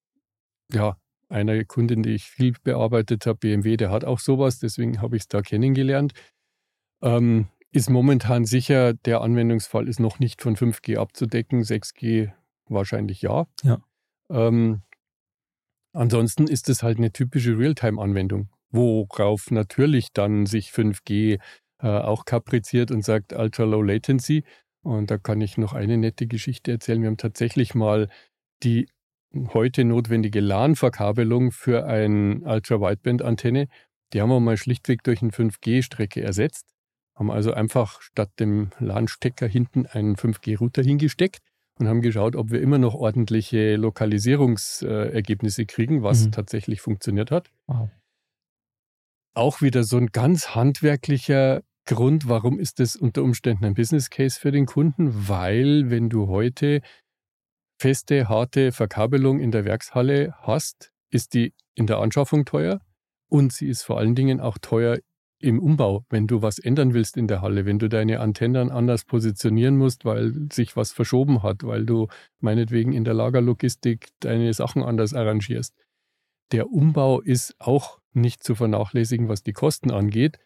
ja, Eine Kundin, die ich viel bearbeitet habe, B M W, der hat auch sowas, deswegen habe ich es da kennengelernt. Ähm, ist momentan sicher, der Anwendungsfall ist noch nicht von fünf G abzudecken, sechs G wahrscheinlich ja. ja. Ähm, ansonsten ist es halt eine typische Realtime-Anwendung, worauf natürlich dann sich fünf G äh, auch kapriziert und sagt Ultra Low Latency. Und da kann ich noch eine nette Geschichte erzählen. Wir haben tatsächlich mal die heute notwendige LAN-Verkabelung für eine Ultra-Wideband-Antenne Die haben wir mal schlichtweg durch eine fünf G-Strecke ersetzt, haben also einfach statt dem LAN-Stecker hinten einen fünf G-Router hingesteckt und haben geschaut, ob wir immer noch ordentliche Lokalisierungsergebnisse kriegen, was mhm. tatsächlich funktioniert hat. Wow. Auch wieder so ein ganz handwerklicher Grund, warum ist das unter Umständen ein Business Case für den Kunden? Weil, wenn du heute feste, harte Verkabelung in der Werkshalle hast, ist die in der Anschaffung teuer und sie ist vor allen Dingen auch teuer im Umbau. Wenn du was ändern willst in der Halle, wenn du deine Antennen anders positionieren musst, weil sich was verschoben hat, weil du meinetwegen in der Lagerlogistik deine Sachen anders arrangierst. Der Umbau ist auch nicht zu vernachlässigen, was die Kosten angeht.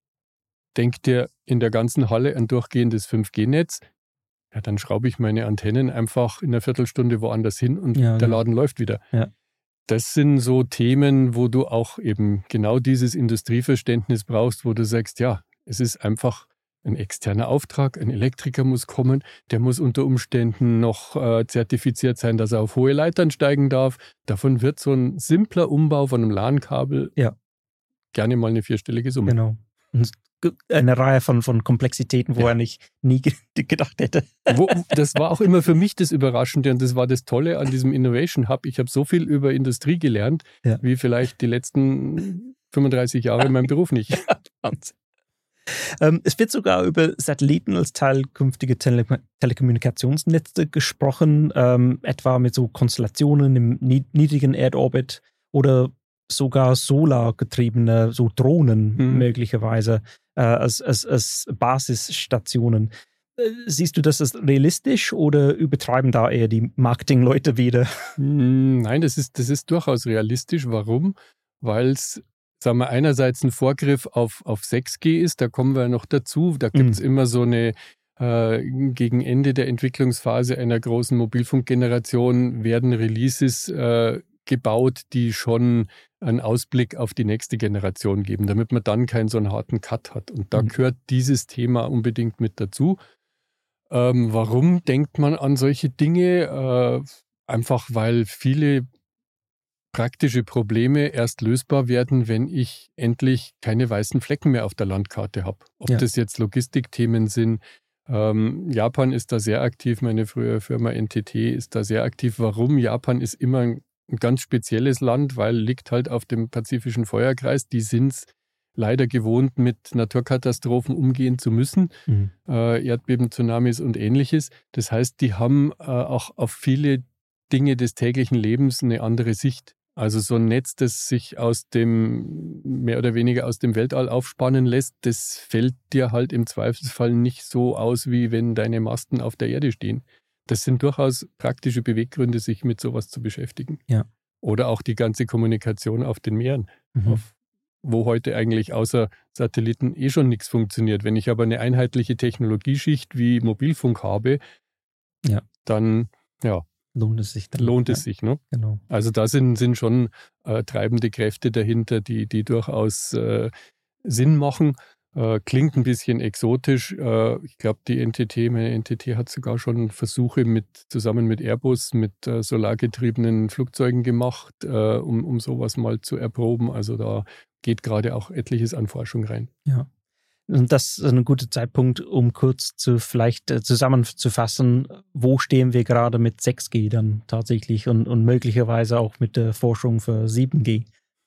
Denk dir in der ganzen Halle ein durchgehendes fünf G-Netz, ja, dann schraube ich meine Antennen einfach in einer Viertelstunde woanders hin und ja, der Laden ja. läuft wieder. Ja. Das sind so Themen, wo du auch eben genau dieses Industrieverständnis brauchst, wo du sagst, ja, es ist einfach ein externer Auftrag, ein Elektriker muss kommen, der muss unter Umständen noch äh, zertifiziert sein, dass er auf hohe Leitern steigen darf. Davon wird so ein simpler Umbau von einem LAN-Kabel ja. gerne mal eine vierstellige Summe. Genau. Und eine Reihe von, von Komplexitäten, wo ja. er nicht nie gedacht hätte. Wo, das war auch immer für mich das Überraschende und das war das Tolle an diesem Innovation Hub. Ich habe so viel über Industrie gelernt, ja. wie vielleicht die letzten fünfunddreißig Jahre in meinem Beruf nicht. Wahnsinn. Ähm, es wird sogar über Satelliten als Teil künftiger Tele- Telekommunikationsnetze gesprochen, ähm, etwa mit so Konstellationen im niedrigen Erdorbit oder sogar solargetriebene, so Drohnen hm. möglicherweise äh, als, als, als Basisstationen. Äh, siehst du das als realistisch oder übertreiben da eher die Marketingleute wieder? Nein, das ist, das ist durchaus realistisch. Warum? Weil es, sagen wir, einerseits ein Vorgriff auf, auf sechs G ist, da kommen wir noch dazu. Da gibt es hm. immer so eine äh, gegen Ende der Entwicklungsphase einer großen Mobilfunkgeneration werden Releases äh, gebaut, die schon einen Ausblick auf die nächste Generation geben, damit man dann keinen so einen harten Cut hat. Und da mhm. gehört dieses Thema unbedingt mit dazu. Ähm, warum denkt man an solche Dinge? Äh, einfach, weil viele praktische Probleme erst lösbar werden, wenn ich endlich keine weißen Flecken mehr auf der Landkarte habe. Ob ja. das jetzt Logistikthemen sind. Ähm, Japan ist da sehr aktiv, meine frühere Firma N T T ist da sehr aktiv. Warum? Japan ist immer ein ein ganz spezielles Land, weil liegt halt auf dem pazifischen Feuerkreis. Die sind es leider gewohnt, mit Naturkatastrophen umgehen zu müssen. Mhm. Äh, Erdbeben, Tsunamis und Ähnliches. Das heißt, die haben äh, auch auf viele Dinge des täglichen Lebens eine andere Sicht. Also so ein Netz, das sich aus dem, mehr oder weniger aus dem Weltall aufspannen lässt, das fällt dir halt im Zweifelsfall nicht so aus, wie wenn deine Masten auf der Erde stehen. Das sind durchaus praktische Beweggründe, sich mit sowas zu beschäftigen. Ja. Oder auch die ganze Kommunikation auf den Meeren, mhm. auf, wo heute eigentlich außer Satelliten eh schon nichts funktioniert. Wenn ich aber eine einheitliche Technologieschicht wie Mobilfunk habe, ja. dann ja, lohnt es sich. Dann, lohnt ja. es sich. Ne? Genau. Also da sind, sind schon äh, treibende Kräfte dahinter, die, die durchaus äh, Sinn machen. Äh, klingt ein bisschen exotisch. Äh, ich glaube, die N T T, meine N T T hat sogar schon Versuche mit, zusammen mit Airbus mit äh, solargetriebenen Flugzeugen gemacht, äh, um, um sowas mal zu erproben. Also da geht gerade auch etliches an Forschung rein. Ja. Und das ist ein guter Zeitpunkt, um kurz zu vielleicht äh, zusammenzufassen, wo stehen wir gerade mit sechs G dann tatsächlich und, und möglicherweise auch mit der Forschung für sieben G.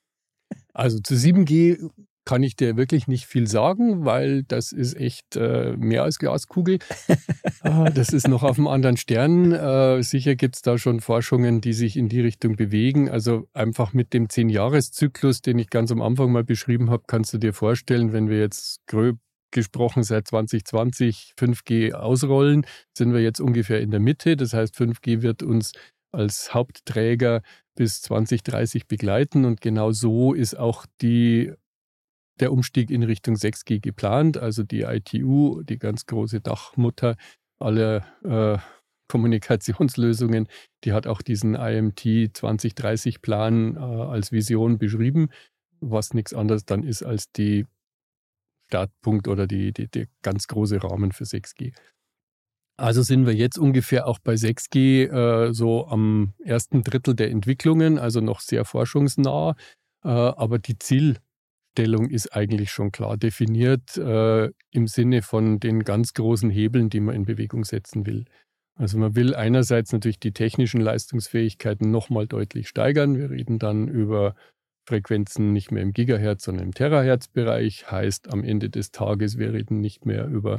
Also zu sieben G kann ich dir wirklich nicht viel sagen, weil das ist echt äh, mehr als Glaskugel. ah, das ist noch auf einem anderen Stern. Äh, sicher gibt es da schon Forschungen, die sich in die Richtung bewegen. Also einfach mit dem zehn-Jahres-Zyklus, den ich ganz am Anfang mal beschrieben habe, kannst du dir vorstellen, wenn wir jetzt grob gesprochen seit zwanzig zwanzig fünf G ausrollen, sind wir jetzt ungefähr in der Mitte. Das heißt, fünf G wird uns als Hauptträger bis zwanzig dreißig begleiten und genau so ist auch die der Umstieg in Richtung sechs G geplant, also die I T U, die ganz große Dachmutter aller äh, Kommunikationslösungen, die hat auch diesen I M T zwanzig dreißig Plan äh, als Vision beschrieben, was nichts anderes dann ist als die Startpunkt oder die, die, der ganz große Rahmen für sechs G. Also sind wir jetzt ungefähr auch bei sechs G äh, so am ersten Drittel der Entwicklungen, also noch sehr forschungsnah, äh, aber die Ziel Zielstellung ist eigentlich schon klar definiert äh, im Sinne von den ganz großen Hebeln, die man in Bewegung setzen will. Also man will einerseits natürlich die technischen Leistungsfähigkeiten nochmal deutlich steigern. Wir reden dann über Frequenzen nicht mehr im Gigahertz, sondern im Terahertz-Bereich. Heißt am Ende des Tages, wir reden nicht mehr über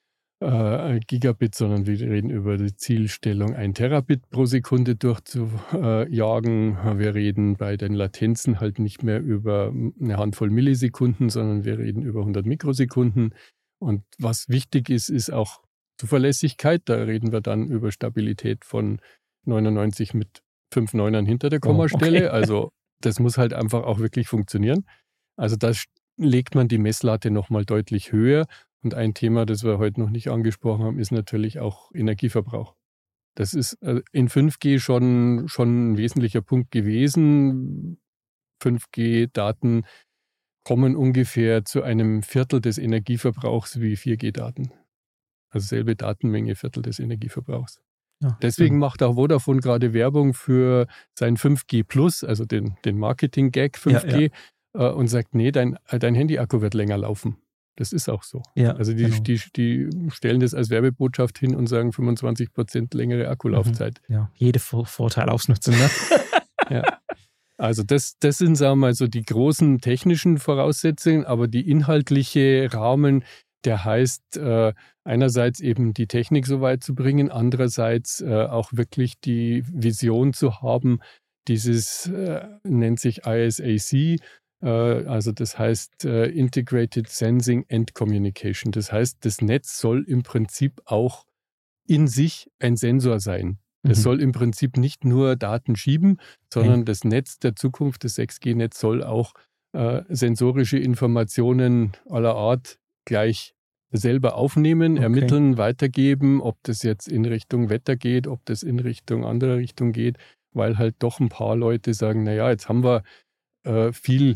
äh, Gigabit, sondern wir reden über die Zielstellung, ein Terabit pro Sekunde durchzujagen. Wir reden bei den Latenzen halt nicht mehr über eine Handvoll Millisekunden, sondern wir reden über hundert Mikrosekunden. Und was wichtig ist, ist auch Zuverlässigkeit. Da reden wir dann über Stabilität von neunundneunzig mit fünf Neunern hinter der Kommastelle. Oh, okay. Also das muss halt einfach auch wirklich funktionieren. Also da legt man die Messlatte nochmal deutlich höher. Und ein Thema, das wir heute noch nicht angesprochen haben, ist natürlich auch Energieverbrauch. Das ist in fünf G schon, schon ein wesentlicher Punkt gewesen. fünf G-Daten kommen ungefähr zu einem Viertel des Energieverbrauchs wie vier G-Daten. Also selbe Datenmenge, Viertel des Energieverbrauchs. Ja, Deswegen ja. macht auch Vodafone gerade Werbung für sein fünf G Plus, also den, den Marketing-Gag fünf G, ja, ja. Äh, und sagt, nee, dein, dein Handy-Akku wird länger laufen. Das ist auch so. Ja, also die, genau. die, die stellen das als Werbebotschaft hin und sagen fünfundzwanzig Prozent längere Akkulaufzeit. Mhm. Ja, jede Vor- Vorteil ausnutzen. Ne? Ja. Also das, das sind, sagen wir mal, so die großen technischen Voraussetzungen, aber die inhaltliche Rahmen, der heißt äh, einerseits eben die Technik so weit zu bringen, andererseits äh, auch wirklich die Vision zu haben, dieses äh, nennt sich I S A C, also das heißt uh, Integrated Sensing and Communication. Das heißt, das Netz soll im Prinzip auch in sich ein Sensor sein. Es mhm. soll im Prinzip nicht nur Daten schieben, sondern okay. das Netz der Zukunft, das sechs G-Netz, soll auch uh, sensorische Informationen aller Art gleich selber aufnehmen, okay. ermitteln, weitergeben, ob das jetzt in Richtung Wetter geht, ob das in Richtung andere Richtung geht, weil halt doch ein paar Leute sagen, naja, jetzt haben wir uh, viel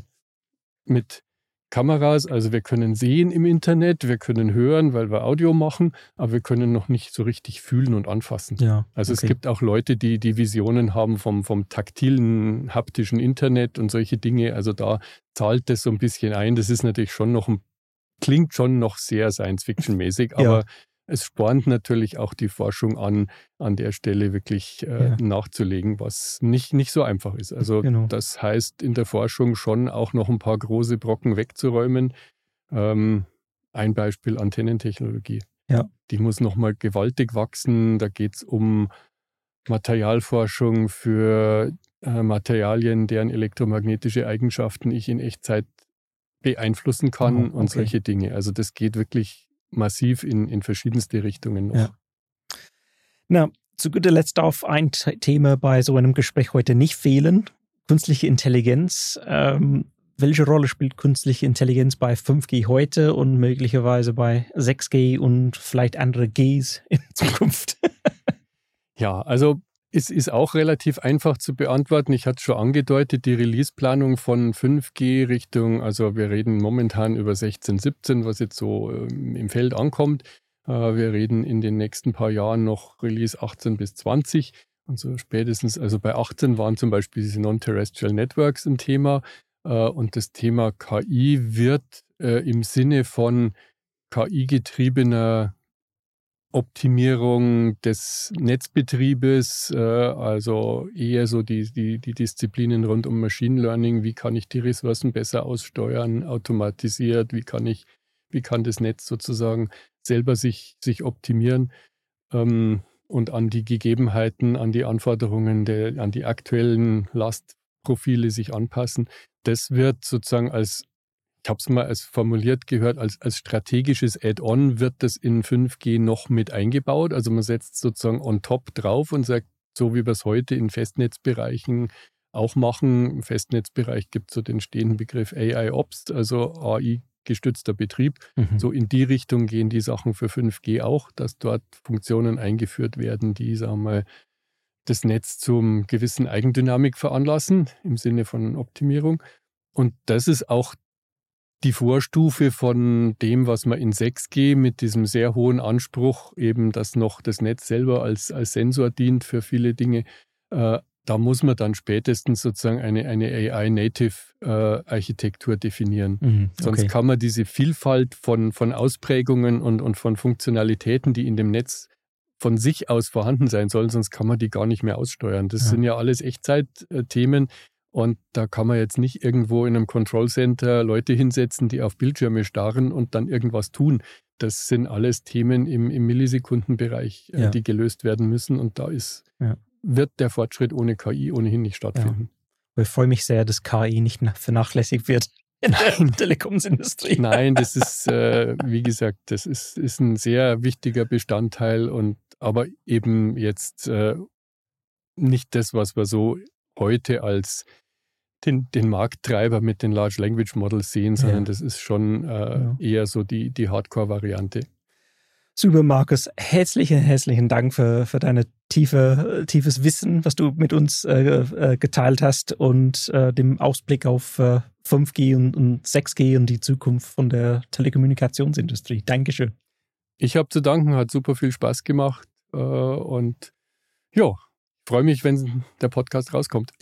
mit Kameras, also wir können sehen im Internet, wir können hören, weil wir Audio machen, aber wir können noch nicht so richtig fühlen und anfassen. Ja, also okay. es gibt auch Leute, die die Visionen haben vom, vom taktilen, haptischen Internet und solche Dinge, also da zahlt das so ein bisschen ein. Das ist natürlich schon noch, ein, klingt schon noch sehr Science-Fiction-mäßig, aber ja. es spornt natürlich auch die Forschung an, an der Stelle wirklich äh, ja. nachzulegen, was nicht, nicht so einfach ist. Also genau. das heißt in der Forschung schon auch noch ein paar große Brocken wegzuräumen. Ähm, ein Beispiel Antennentechnologie. Ja. Die muss nochmal gewaltig wachsen. Da geht es um Materialforschung für äh, Materialien, deren elektromagnetische Eigenschaften ich in Echtzeit beeinflussen kann oh, okay. und solche Dinge. Also das geht wirklich massiv in, in verschiedenste Richtungen noch. Ja. Na, zu guter Letzt darf ein Thema bei so einem Gespräch heute nicht fehlen. Künstliche Intelligenz. Ähm, welche Rolle spielt künstliche Intelligenz bei fünf G heute und möglicherweise bei sechs G und vielleicht andere Gs in Zukunft? Ja, also es ist auch relativ einfach zu beantworten. Ich hatte es schon angedeutet, die Releaseplanung von fünf G Richtung, also wir reden momentan über sechzehn, siebzehn, was jetzt so ähm, im Feld ankommt. Äh, wir reden in den nächsten paar Jahren noch Release achtzehn bis zwanzig. Und so spätestens, also bei achtzehn waren zum Beispiel diese Non-Terrestrial Networks ein Thema. Äh, und das Thema K I wird äh, im Sinne von K I-getriebener Optimierung des Netzbetriebes, äh, also eher so die, die, die Disziplinen rund um Machine Learning, wie kann ich die Ressourcen besser aussteuern, automatisiert, wie kann ich, wie kann das Netz sozusagen selber sich, sich optimieren ähm, und an die Gegebenheiten, an die Anforderungen, der, an die aktuellen Lastprofile sich anpassen. Das wird sozusagen als Ich habe es mal als formuliert gehört, als, als strategisches Add-on wird das in fünf G noch mit eingebaut. Also man setzt sozusagen on top drauf und sagt, so wie wir es heute in Festnetzbereichen auch machen. Im Festnetzbereich gibt es so den stehenden Begriff A I-Ops, also A I-gestützter Betrieb. Mhm. So in die Richtung gehen die Sachen für fünf G auch, dass dort Funktionen eingeführt werden, die, sagen wir mal, das Netz zum gewissen Eigendynamik veranlassen, im Sinne von Optimierung. Und das ist auch die Vorstufe von dem, was man in sechs G mit diesem sehr hohen Anspruch, eben dass noch das Netz selber als, als Sensor dient für viele Dinge, äh, da muss man dann spätestens sozusagen eine, eine A I-Native-Architektur äh, definieren. Mhm, okay. Sonst kann man diese Vielfalt von, von Ausprägungen und, und von Funktionalitäten, die in dem Netz von sich aus vorhanden sein sollen, sonst kann man die gar nicht mehr aussteuern. Das ja. sind ja alles Echtzeit-Themen und da kann man jetzt nicht irgendwo in einem Control Center Leute hinsetzen, die auf Bildschirme starren und dann irgendwas tun. Das sind alles Themen im, im Millisekundenbereich, äh, ja. die gelöst werden müssen und da ist ja. wird der Fortschritt ohne K I ohnehin nicht stattfinden. Ja. Ich freue mich sehr, dass K I nicht vernachlässigt wird in der Telekomsindustrie. Nein, das ist, äh, wie gesagt, das ist, ist ein sehr wichtiger Bestandteil, und aber eben jetzt äh, nicht das, was wir so heute als den, den Markttreiber mit den Large Language Models sehen, sondern ja. das ist schon äh, ja. eher so die, die Hardcore-Variante. Super, Markus. Herzlichen, herzlichen Dank für, für deine tiefe, tiefes Wissen, was du mit uns äh, geteilt hast und äh, dem Ausblick auf äh, fünf G und, und sechs G und die Zukunft von der Telekommunikationsindustrie. Dankeschön. Ich habe zu danken, hat super viel Spaß gemacht äh, und ja, freue mich, wenn der Podcast rauskommt.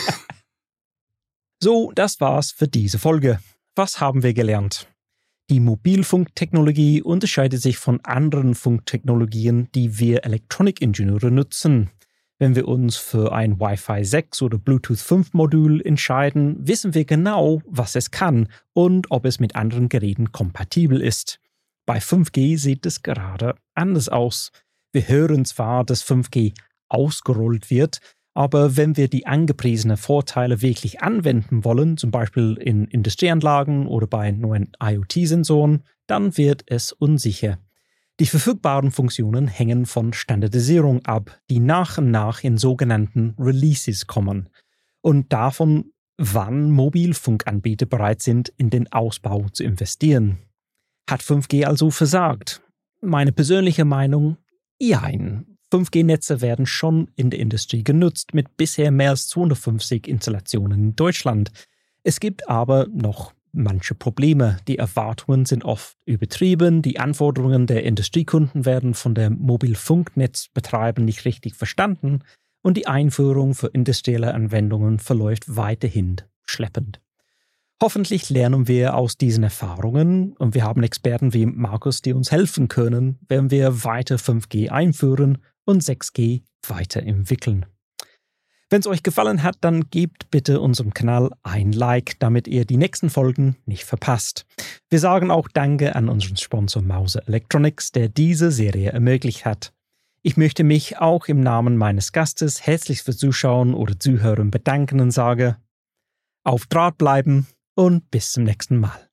So, das war's für diese Folge. Was haben wir gelernt? Die Mobilfunktechnologie unterscheidet sich von anderen Funktechnologien, die wir Elektronikingenieure nutzen. Wenn wir uns für ein Wi-Fi sechs oder Bluetooth fünf Modul entscheiden, wissen wir genau, was es kann und ob es mit anderen Geräten kompatibel ist. Bei fünf G sieht es gerade anders aus. Wir hören zwar, dass fünf G ausgerollt wird, aber wenn wir die angepriesenen Vorteile wirklich anwenden wollen, zum Beispiel in Industrieanlagen oder bei neuen IoT-Sensoren, dann wird es unsicher. Die verfügbaren Funktionen hängen von Standardisierung ab, die nach und nach in sogenannten Releases kommen. Und davon, wann Mobilfunkanbieter bereit sind, in den Ausbau zu investieren. Hat fünf G also versagt? Meine persönliche Meinung? Jein. fünf G-Netze werden schon in der Industrie genutzt, mit bisher mehr als zweihundertfünfzig Installationen in Deutschland. Es gibt aber noch manche Probleme. Die Erwartungen sind oft übertrieben, die Anforderungen der Industriekunden werden von der Mobilfunknetzbetreiber nicht richtig verstanden und die Einführung für industrielle Anwendungen verläuft weiterhin schleppend. Hoffentlich lernen wir aus diesen Erfahrungen und wir haben Experten wie Markus, die uns helfen können, wenn wir weiter fünf G einführen und sechs G weiterentwickeln. Wenn es euch gefallen hat, dann gebt bitte unserem Kanal ein Like, damit ihr die nächsten Folgen nicht verpasst. Wir sagen auch Danke an unseren Sponsor Mouser Electronics, der diese Serie ermöglicht hat. Ich möchte mich auch im Namen meines Gastes herzlich fürs Zuschauen oder Zuhören bedanken und sage, auf Draht bleiben und bis zum nächsten Mal.